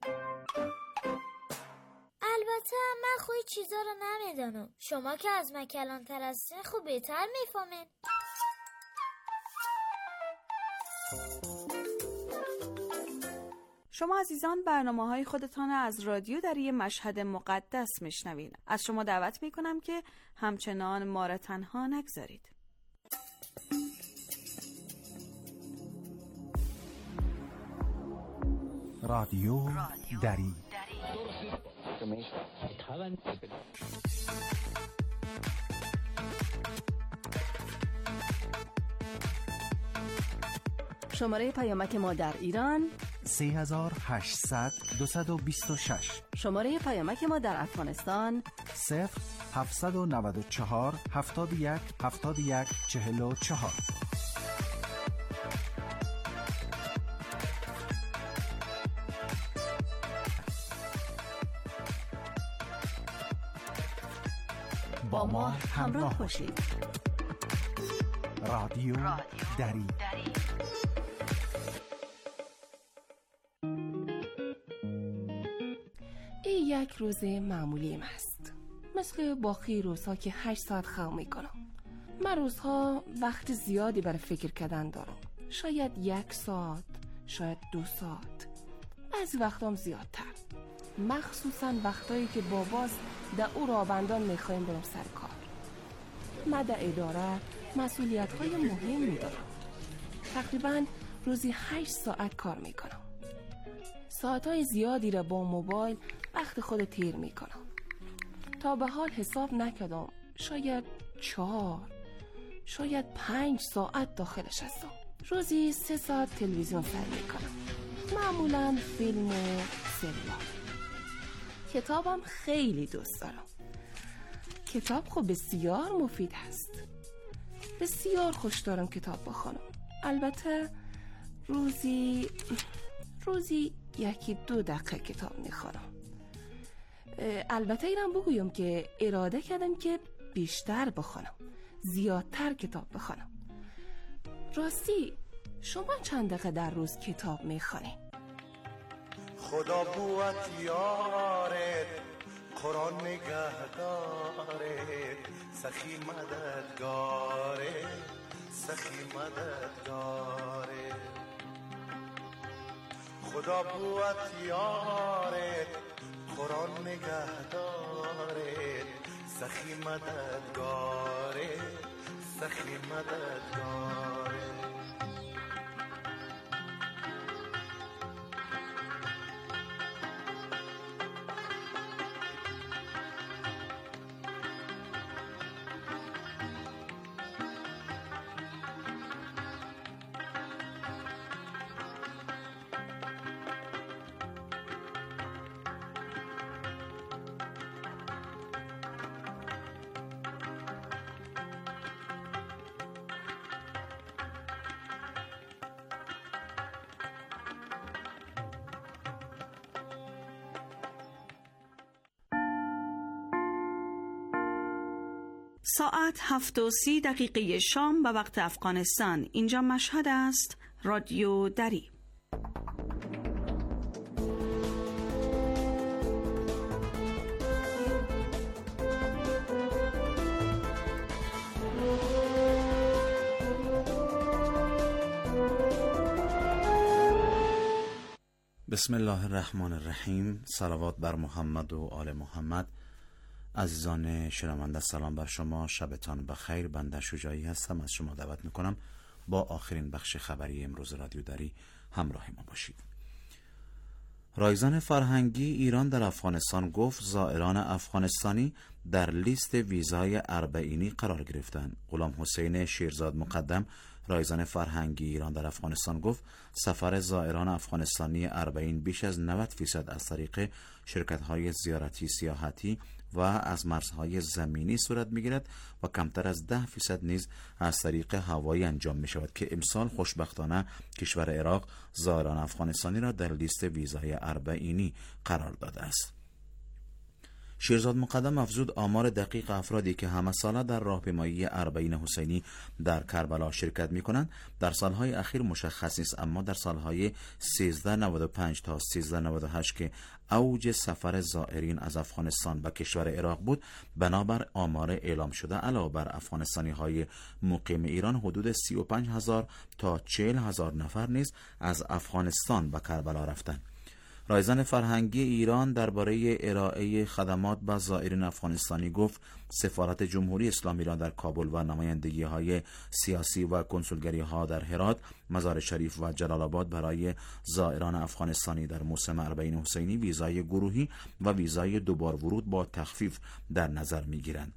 البته من خوی چیزا رو نمیدانم. شما که از من کلان‌تر هستین خوب بهتر میفهمین. شما عزیزان برنامه‌های خودتان از رادیو دری مشهد مقدس میشنوین. از شما دعوت میکنم که همچنان ما را تنها نگذارید. رادیو دری. شماره پیامک ما در ایران 3800-226. شماره پیامک ما در افغانستان 0-794-71-71-44. با ما همراه باشید. رادیو دری. این یک روز معمولیم است، مثل باقی روزها که 8 ساعت خواب میکنم. من روزها وقت زیادی برای فکر کردن دارم، شاید 1 ساعت، شاید 2 ساعت، بعضی وقتام زیادتر، مخصوصا وقتایی که با باز در او رابندان میخوایم برم سر کار. من در اداره مسئولیت‌های مهمی دارم. تقریباً روزی 8 ساعت کار میکنم. ساعت‌های زیادی را با موبایل وقت خود تیر میکنم. تا به حال حساب نکردم، شاید 4 شاید 5 ساعت داخلش هستم. روزی 3 ساعت تلویزیون سر میکنم، معمولاً فیلم و سریال. کتابم خیلی دوست دارم. کتاب خب بسیار مفید هست. بسیار خوش دارم کتاب بخونم. البته روزی 1-2 دقیقه کتاب میخونم. البته اینم بگویم که اراده کردم که بیشتر بخونم، زیادتر کتاب بخونم. راستی شما چند دقیقه در روز کتاب میخونید؟ خدا بوت یارت، قرآن نگهدارت، سخی مددگارت، سخی مددگارت. خدا بوت یارت، قرآن نگهدارت، سخی مددگارت، سخی مددگارت. ساعت 7:30 شام به وقت افغانستان. اینجا مشهد است. رادیو دری. بسم الله الرحمن الرحیم. صلوات بر محمد و آل محمد. عزیزان شنونده سلام بر شما، شبتان بخیر. بنده شجاعی هستم، از شما دعوت میکنم با آخرین بخش خبری امروز رادیو دری همراه ما باشید. رایزن فرهنگی ایران در افغانستان گفت زائران افغانستانی در لیست ویزای اربعینی قرار گرفتند. غلام حسین شیرزاد مقدم، رایزن فرهنگی ایران در افغانستان، گفت سفر زائران افغانستانی اربعین بیش از 90% از طریق شرکت‌های زیارتی سیاحتی و از مرزهای زمینی صورت می‌گیرد و کمتر از 10% نیز از طریق هوایی انجام می‌شود که امسال خوشبختانه کشور عراق زائران افغانستانی را در لیست ویزای اربعینی قرار داده است. شیرزاد مقدم افزود آمار دقیق افرادی که همه ساله در راهپیمایی اربعین حسینی در کربلا شرکت می کنند در سالهای اخیر مشخص نیست، اما در سالهای 1395 تا 1398 که اوج سفر زائرین از افغانستان به کشور عراق بود، بنابر آمار اعلام شده علاوه بر افغانستانی های مقیم ایران حدود 35,000 تا 40,000 نفر نیز از افغانستان به کربلا رفتند. رایزن فرهنگی ایران درباره ارائه خدمات به زائرین افغانستانی گفت سفارت جمهوری اسلامی ایران در کابل و نمایندگی‌های سیاسی و کنسولگری‌ها در هرات، مزار شریف و جلال آباد برای زائران افغانستانی در موسم اربعین حسینی ویزای گروهی و ویزای دوبار ورود با تخفیف در نظر می‌گیرند.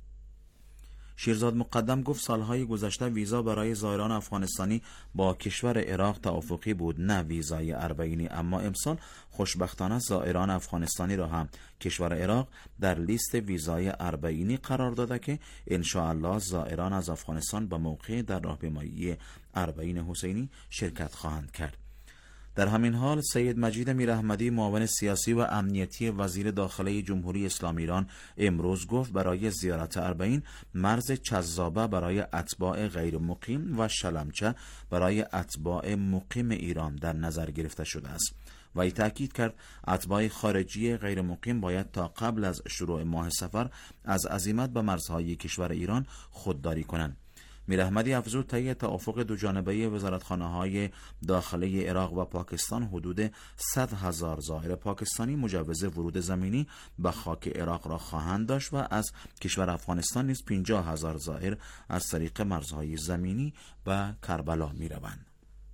شیرزاد مقدم گفت سالهای گذشته ویزا برای زائران افغانستانی با کشور عراق توافقی بود، نه ویزای اربعینی، اما امسال خوشبختانه زائران افغانستانی را هم کشور عراق در لیست ویزای اربعینی قرار داده که ان شاء الله زائران از افغانستان به موقع در راهپیمایی اربعین حسینی شرکت خواهند کرد. در همین حال سید مجید میراحمدی، معاون سیاسی و امنیتی وزیر داخله جمهوری اسلامی ایران، امروز گفت برای زیارت اربعین مرز چذابه برای اتباع غیر مقیم و شلمچه برای اتباع مقیم ایران در نظر گرفته شده است. و ای تأکید کرد اتباع خارجی غیر مقیم باید تا قبل از شروع ماه سفر از عزیمت به مرزهای کشور ایران خودداری کنند. میراحمدی افزود طی توافق دوجانبه وزارتخانه‌های داخله عراق و پاکستان حدود 100,000 زائر پاکستانی مجوز ورود زمینی به خاک عراق را خواهند داشت و از کشور افغانستان نیز 50,000 زائر از طریق مرزهای زمینی به کربلا می‌روند.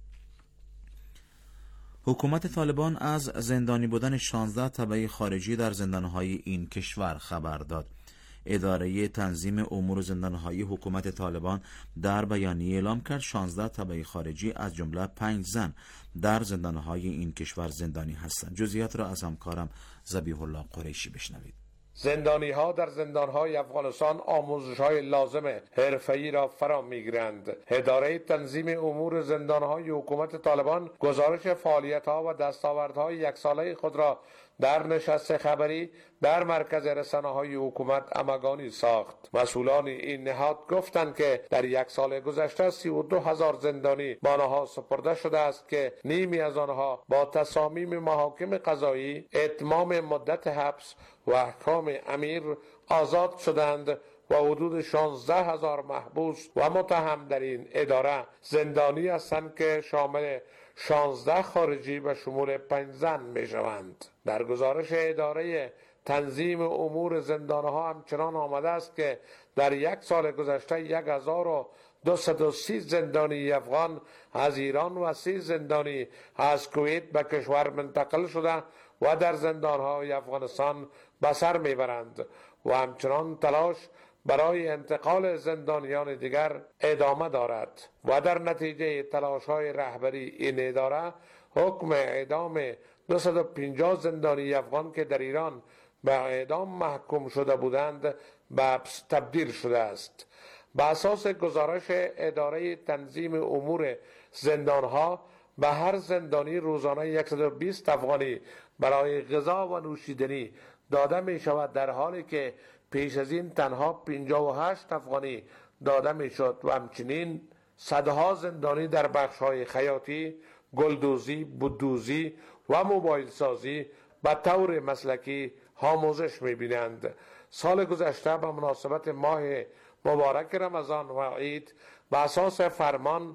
حکومت طالبان از زندانی بودن 16 تبع خارجی در زندان‌های این کشور خبر داد. اداره تنظیم امور زندانهای حکومت طالبان در بیانیه اعلام کرد 16 تبع خارجی از جمله 5 زن در زندانهای این کشور زندانی هستند. جزئیات را از همکارم ذبیح الله قریشی بشنوید. زندانی ها در زندان های افغانستان آموزش های لازم حرفه‌ای را فرا میگیرند. اداره تنظیم امور زندان های حکومت طالبان گزارش فعالیت ها و دستاوردهای یک ساله خود را در نشست خبری در مرکز رسانه‌های حکومت همگانی ساخت. مسئولان این نهاد گفتند که در یک سال گذشته 32,000 زندانی به آنها سپرده شده است که نیمی از آنها با تصامیم محاکم قضایی، اتمام مدت حبس و احکام امیر آزاد شدند و حدود 16,000 محبوس و متهم در این اداره زندانی هستند که شامل 16 خارجی و شمول 5 زن می شوند. در گزارش اداره تنظیم امور زندانها همچنان آمده است که در یک سال گذشته 1230 زندانی افغان از ایران و 30 زندانی از کویت به کشور منتقل شده و در زندانهای افغانستان به سر میبرند و همچنان تلاش برای انتقال زندانیان دیگر ادامه دارد و در نتیجه تلاش‌های رهبری این اداره حکم اعدام 250 زندانی افغان که در ایران به اعدام محکوم شده بودند به حبس تبدیل شده است. به اساس گزارش اداره تنظیم امور زندانها به هر زندانی روزانه 120 افغانی برای غذا و نوشیدنی داده می شود، در حالی که پیش از این تنها 58 افغانی داده میشد و همچنین صدها زندانی در بخش‌های خیاطی، گلدوزی، بودوزی و موبایل سازی به طور مسلکی آموزش می‌بینند. سال گذشته به مناسبت ماه مبارک رمضان و عید به اساس فرمان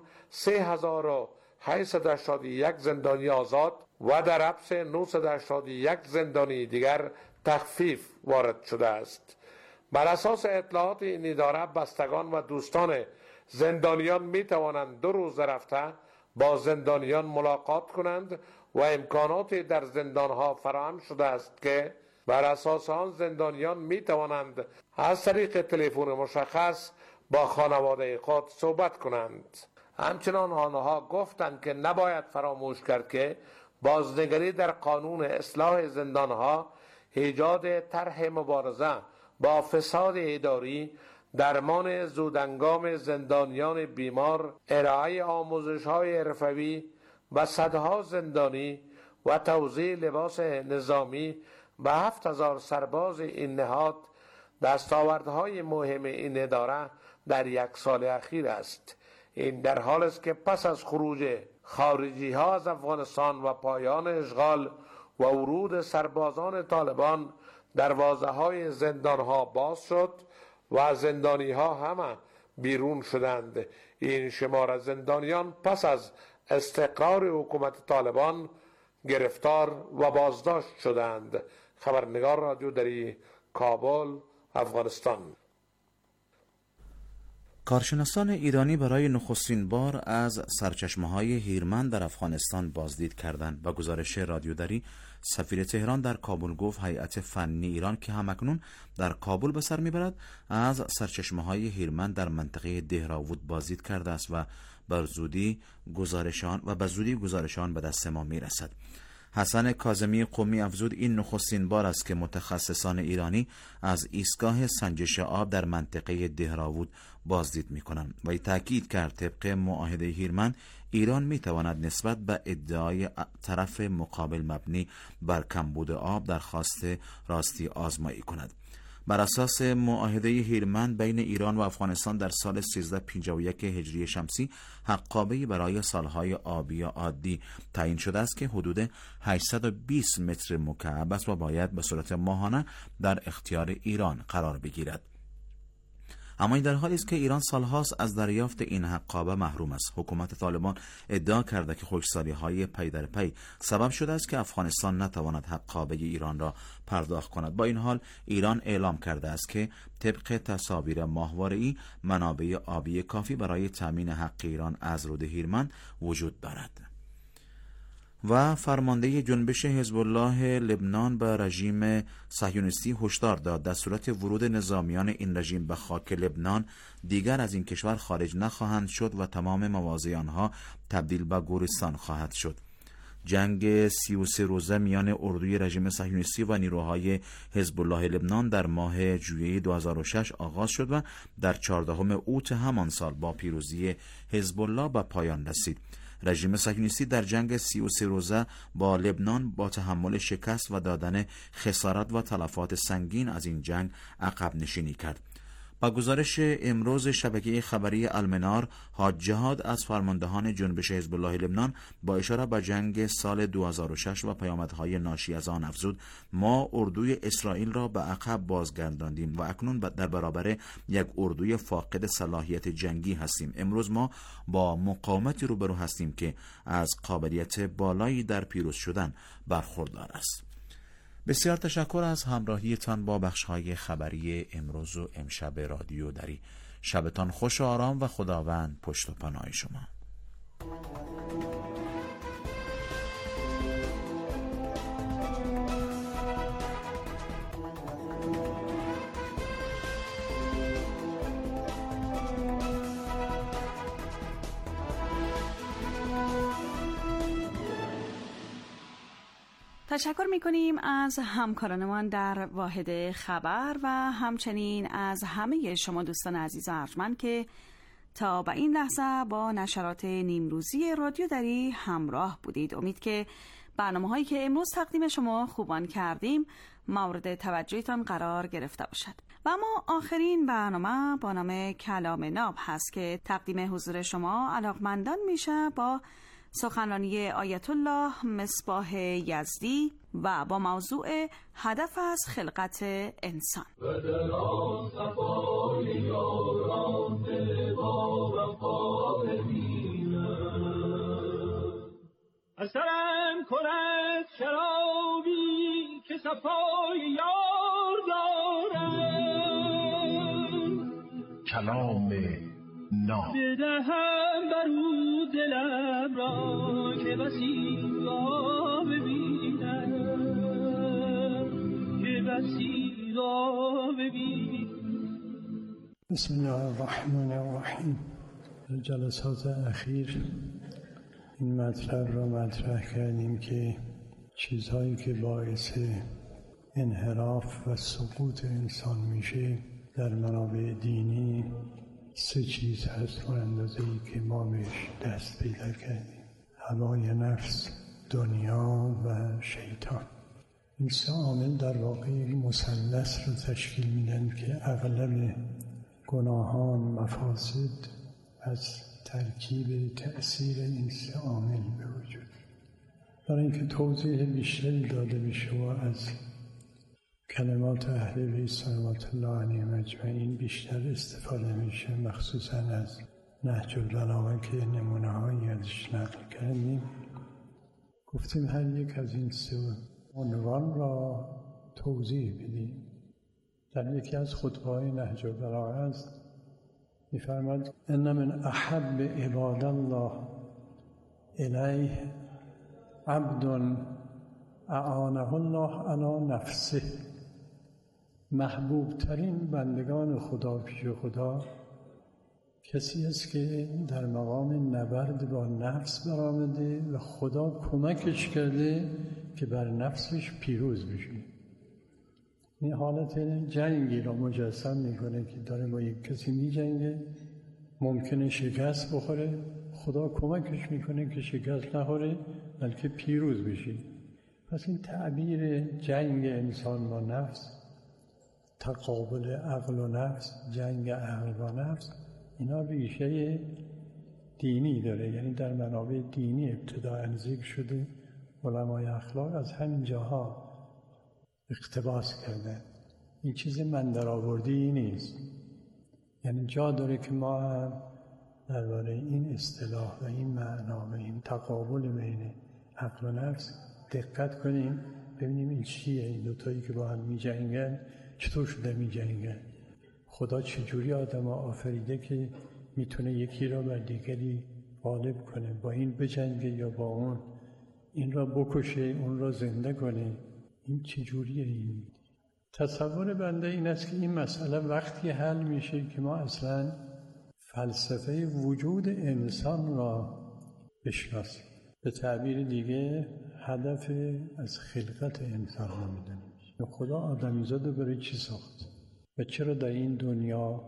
3881 زندانی آزاد و در حبس 981 زندانی دیگر تخفیف وارد شده است. بر اساس اطلاعات این اداره بستگان و دوستان زندانیان می توانند 2 روز رفته با زندانیان ملاقات کنند و امکاناتی در زندانها فراهم شده است که بر اساس آن زندانیان می توانند از طریق تلفن مشخص با خانواده خود صحبت کنند. همچنان آنها گفتند که نباید فراموش کرد که بازنگری در قانون اصلاح زندانها، ایجاد طرح مبارزه با فساد اداری، درمان زودهنگام زندانیان بیمار، ارائه آموزش‌های حرفه‌ای و صدها زندانی و توزیع لباس نظامی به 7000 سرباز این نهاد دستاوردهای مهم این اداره در 1 سال اخیر است. این در حال است که پس از خروج خارجی ها از افغانستان و پایان اشغال و ورود سربازان طالبان دروازه های زندان ها باز شد و زندانی ها همه بیرون شدند. این شمار از زندانیان پس از استقرار حکومت طالبان گرفتار و بازداشت شدند. خبرنگار رادیو دری، کابل، افغانستان. کارشناسان ایرانی برای نخستین بار از سرچشمه‌های هیرمند در افغانستان بازدید کردند. و گزارش رادیو دری، سفیر تهران در کابل گفت هیئت فنی ایران که همکنون در کابل به سر میبرد از سرچشمه‌های هیرمند در منطقه دهراوود بازدید کرده است و به زودی گزارشان به دست ما میرسد. حسن کاظمی قمی افزود این نخستین بار است که متخصصان ایرانی از ایستگاه سنجش آب در منطقه دهراوود بازدید می‌کنند و تاکید کرد طبق معاهده هیرمند ایران می‌تواند نسبت به ادعای طرف مقابل مبنی بر کمبود آب درخواست راستی آزمایی کند. بر اساس معاهده هیرمند بین ایران و افغانستان در سال 1351 هجری شمسی حقابه‌ای برای سالهای آبی عادی تعیین شده است که حدود 820 متر مکعب است و باید به صورت ماهانه در اختیار ایران قرار بگیرد. اما این در حالی است که ایران سالهاست از دریافت این حقابه محروم است. حکومت طالبان ادعا کرده که خشکسالی‌های پی در پی سبب شده است که افغانستان نتواند حقابه ایران را پرداخت کند. با این حال ایران اعلام کرده است که طبق تصاویر ماهواره‌ای منابع آبی کافی برای تامین حق ایران از رود هیرمند وجود دارد. و فرمانده جنبش حزب الله لبنان به رژیم صهیونیستی هشدار داد در صورت ورود نظامیان این رژیم به خاک لبنان دیگر از این کشور خارج نخواهند شد و تمام مواضع آنها تبدیل به گورستان خواهد شد. جنگ 33 روزه میان اردوی رژیم صهیونیستی و نیروهای حزب الله لبنان در ماه ژوئیه 2006 آغاز شد و در 14 اوت همان سال با پیروزی حزب الله به پایان رسید. رژیم صهیونیستی در جنگ 33 روزه با لبنان با تحمل شکست و دادن خسارات و تلفات سنگین از این جنگ عقب نشینی کرد. با گزارش امروز شبکه خبری المنار، حاج جهاد از فرماندهان جنبش حزب الله لبنان با اشاره به جنگ سال 2006 و پیامدهای ناشی از آن افزود ما اردوی اسرائیل را به عقب بازگرداندیم و اکنون در برابر یک اردوی فاقد صلاحیت جنگی هستیم. امروز ما با مقاومتی روبرو هستیم که از قابلیت بالایی در پیروز شدن برخوردار است. بسیار تشکر از همراهیتان با بخش‌های خبری امروز و امشب رادیو دری. شبتان خوش و آرام و خداوند پشت و پناه شما. تشکر می‌کنیم از همکارانمان در واحد خبر و همچنین از همه شما دوستان عزیز و ارجمند که تا به این لحظه با نشرات نیمروزی رادیو دری همراه بودید. امید که برنامه‌هایی که امروز تقدیم شما خوبان کردیم مورد توجهتان قرار گرفته باشد. و اما آخرین برنامه با نام کلام ناب هست که تقدیم حضور شما علاقمندان میشه با سخنرانی آیت الله مصباح یزدی و با موضوع هدف از خلقت انسان. اثرم کند شرابی که صفای یار دارم، کلام ناب بدهم برو دلم را که بسی را ببینم، که بسی را ببینم. بسم الله الرحمن الرحیم. در جلسات اخیر این مطلب را مطرح کردیم که چیزهایی که باعث انحراف و سقوط انسان میشه در منابع دینی 3 چیز هست و اندازه‌ای که ما بهش دست پیدا کردیم: هوای نفس، دنیا و شیطان. این 3 عامل در واقع یک مثلث رو تشکیل میدن که اغلب گناهان، مفاسد از ترکیب تأثیر این 3 عامل به وجود. برای اینکه توضیح بیشتری داده بشه و از کلمات اهل بیت صلوات الله علیهم اجمعین بیشتر استفاده میشه، مخصوصا از نهج البلاغه که نمونه هایی ازش نقل کردیم. گفتیم هر یک از این 3 عنوان را توضیح بدیم. در یکی از خطبه‌های نهج البلاغه است می‌فرماید ان من احب عباد الله الیه عبد اعانه الله علی نفسه. محبوب ترین بندگان خدا پیش خدا کسی است که در مقام نبرد با نفس برآمده و خدا کمکش کرده که بر نفسش پیروز بشه. این حالت جنگی را مجسم میکنه که داره با یک کسی میجنگه، ممکنه شکست بخوره، خدا کمکش میکنه که شکست نخوره بلکه پیروز بشه. پس این تعبیر جنگ انسان با نفس، تقابل عقل و نفس، جنگ عقل با نفس، اینا ریشه دینی داره، یعنی در منابع دینی ابتداء ذکر شده. علمای اخلاق از همین جاها اقتباس کردن. این چیز من درآورده‌ای نیست، یعنی جا داره که ما هم درباره این اصطلاح و این معنا و این تقابل بین عقل و نفس دقت کنیم، ببینیم این چیه، این دوتایی که با هم می جنگن چطور شده می جنگن، خدا چجوری آدم آفریده که میتونه یکی را بر دیگری غالب کنه، با این بجنگه یا با اون، این را بکشه اون را زنده کنه. این چجوریه؟ این تصور بنده این است که این مسئله وقتی حل میشه که ما اصلا فلسفه وجود انسان را بشناسیم. به تعبیر دیگه هدف از خلقت انسان را میدونیم. خدا آدمیزاد رو برای چی ساخت و چرا در این دنیا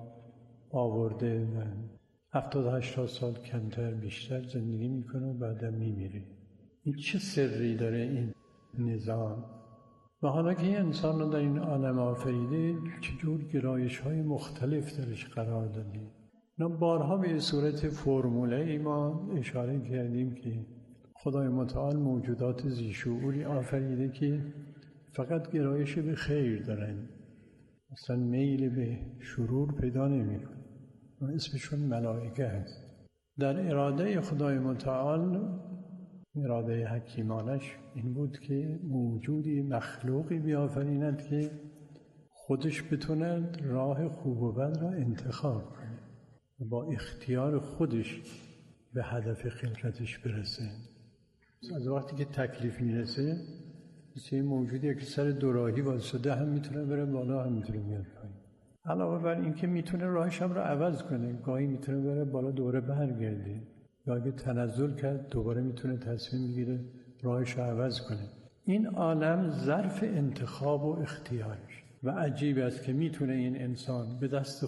آورده و 70-80 سال کمتر بیشتر زندگی میکنه و بعدم میمیره. این چه سری داره این نظام؟ و حالا که این انسان رو در این عالم آفریده چجور گرایش های مختلف درش قرار داده. اینا بارها به صورت فرموله ما اشاره کردیم که خدای متعال موجودات ذی‌شعوری آفریده که فقط گرایش به خیر دارن، اصلا میل به شرور پیدا نمی‌کنن. اسمشون ملائکه هست. در اراده خدای متعال، اراده حکیمانش این بود که موجودی مخلوقی بیافریند که خودش بتونه راه خوب و بد را انتخاب کنه و با اختیار خودش به هدف خلقتش برسه. از وقتی که تکلیف میرسه مثل این موجودی که سر دوراهی واسطه هم میتونه بره بالا هم میتونه بیاد پایین. علاوه بر این که میتونه راهش هم رو عوض کنه، گاهی میتونه بره بالا دوره برگرده، یا اگه تنزل کرد دوباره میتونه تصمیم بگیره راهش رو عوض کنه. این عالم ظرف انتخاب و اختیارش و عجیب است که میتونه این انسان به دست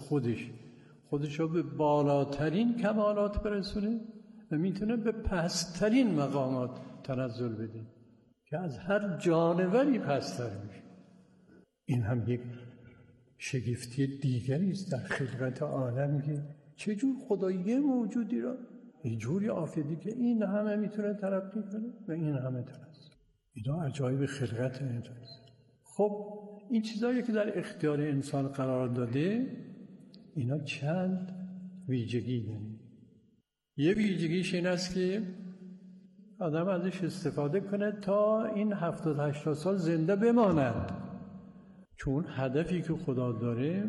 خودش رو به بالاترین کمالات برسونه و میتونه به پسترین مقامات تنزل بده که از هر جانوری پستر میشه. این هم یک شگفتی دیگری است در خلقت عالم که چجور خدا یه موجودی را یه جوری آفریدی که این همه میتونه ترقی کنه و این همه ترست. اینا عجایب خلقت انسان. خب این چیزایی که در اختیار انسان قرار داده اینا چند ویژگی دارن. یه ویژگیش این است که آدم ازش استفاده کنه تا این 70-80 سال زنده بماند، چون هدفی که خدا داره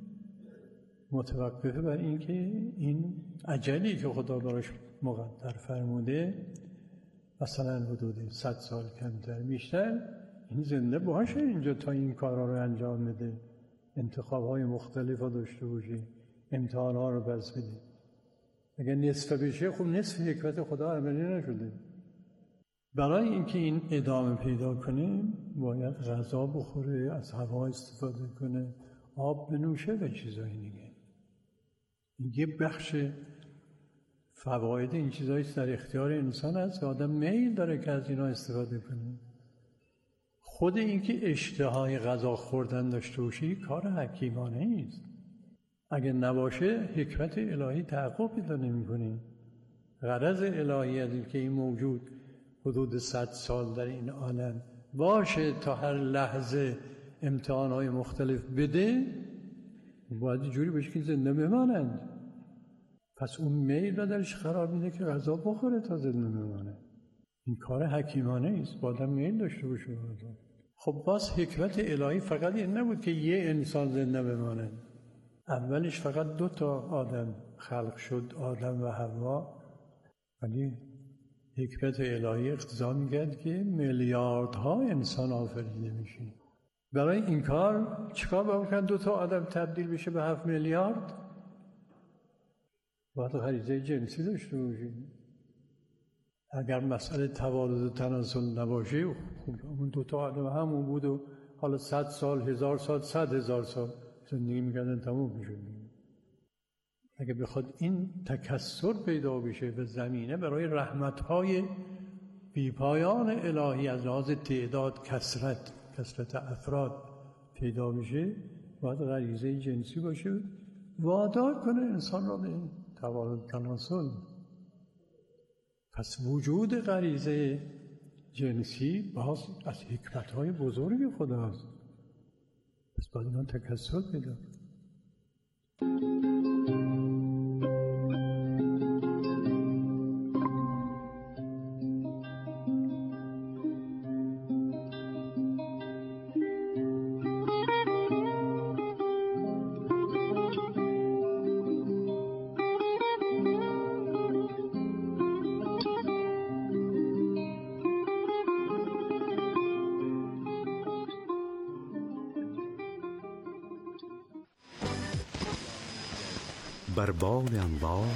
متوقفه بر این که این اجلی که خدا براش مقدر فرموده مثلا حدود 100 سال کمتر بیشتر این زنده باشه اینجا تا این کارها رو انجام بده، انتخاب‌های مختلف رو داشته باشه، امتحان‌ها رو پس بده. اگر نصف بشه خب نصف حکمت خدا عملی نشده. برای اینکه این ادامه پیدا کنه باید غذا بخوره، از هوا استفاده کنه، آب بنوشه و چیزایی دیگه. یه بخش فواید این چیزایی در اختیار انسان است که آدم میل داره که از اینا استفاده کنه. خود اینکه اشتهای غذا خوردن داشته باشی کار حکیمانه است. اگه نباشه حکمت الهی تحقق پیدا نمی‌کنه. غرض الهی از اینکه این موجود حدود 100 سال در این عالم باشه تا هر لحظه امتحان‌های مختلف بده، باید جوری بشه که زنده بمانند. پس اون میل را درش قرار میده که غذا بخوره تا زنده بمانه. این کار حکیمانه است، باید میل داشته باشه. خب باز حکمت الهی فقط این نبود که یه انسان زنده بمانه. اولش فقط 2 تا آدم خلق شد، آدم و حوا، ولی حکمت الهی اقتضا می‌کرد که میلیاردها انسان آفریده میشه. برای این کار چیکار باید کنن 2 تا آدم تبدیل بشه به 7 میلیارد؟ باید غریزه جنسی داشته باشه. اگر مسئله توالد و تناسل نباشه خب اون 2 تا آدم همون بود و حالا 100 سال، 1000 سال، 100,000 سال زندگی میکردن تموم میشد. اگه بخواد این تکثر پیدا بشه به زمینه برای رحمت‌های بی‌پایان الهی از لحاظ تعداد کثرت افراد پیدا بشه، باید غریزه جنسی باشه وادار کنه انسان را به توالد تناسل. پس وجود غریزه جنسی باز از حکمت‌های بزرگ خداست. پس باید اینا تکثر پیدا. بر بال انوار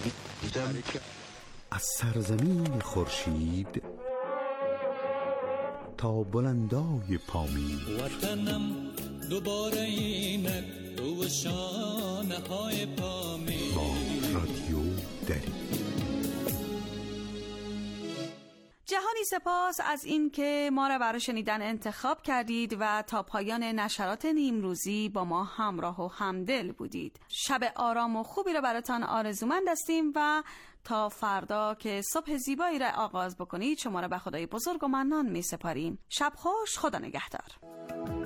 از سرزمین خورشید تا بلندای پامین، وطنم دوباره اینک تو شانه های پامین. با رادیو دری. جهانی سپاس از این که ما را برای شنیدن انتخاب کردید و تا پایان نشرات نیمروزی با ما همراه و همدل بودید. شب آرام و خوبی را براتان آرزومند هستیم و تا فردا که صبح زیبایی را آغاز بکنید شما را به خدای بزرگ و منان می سپاریم. شب خوش، خدا نگهدار.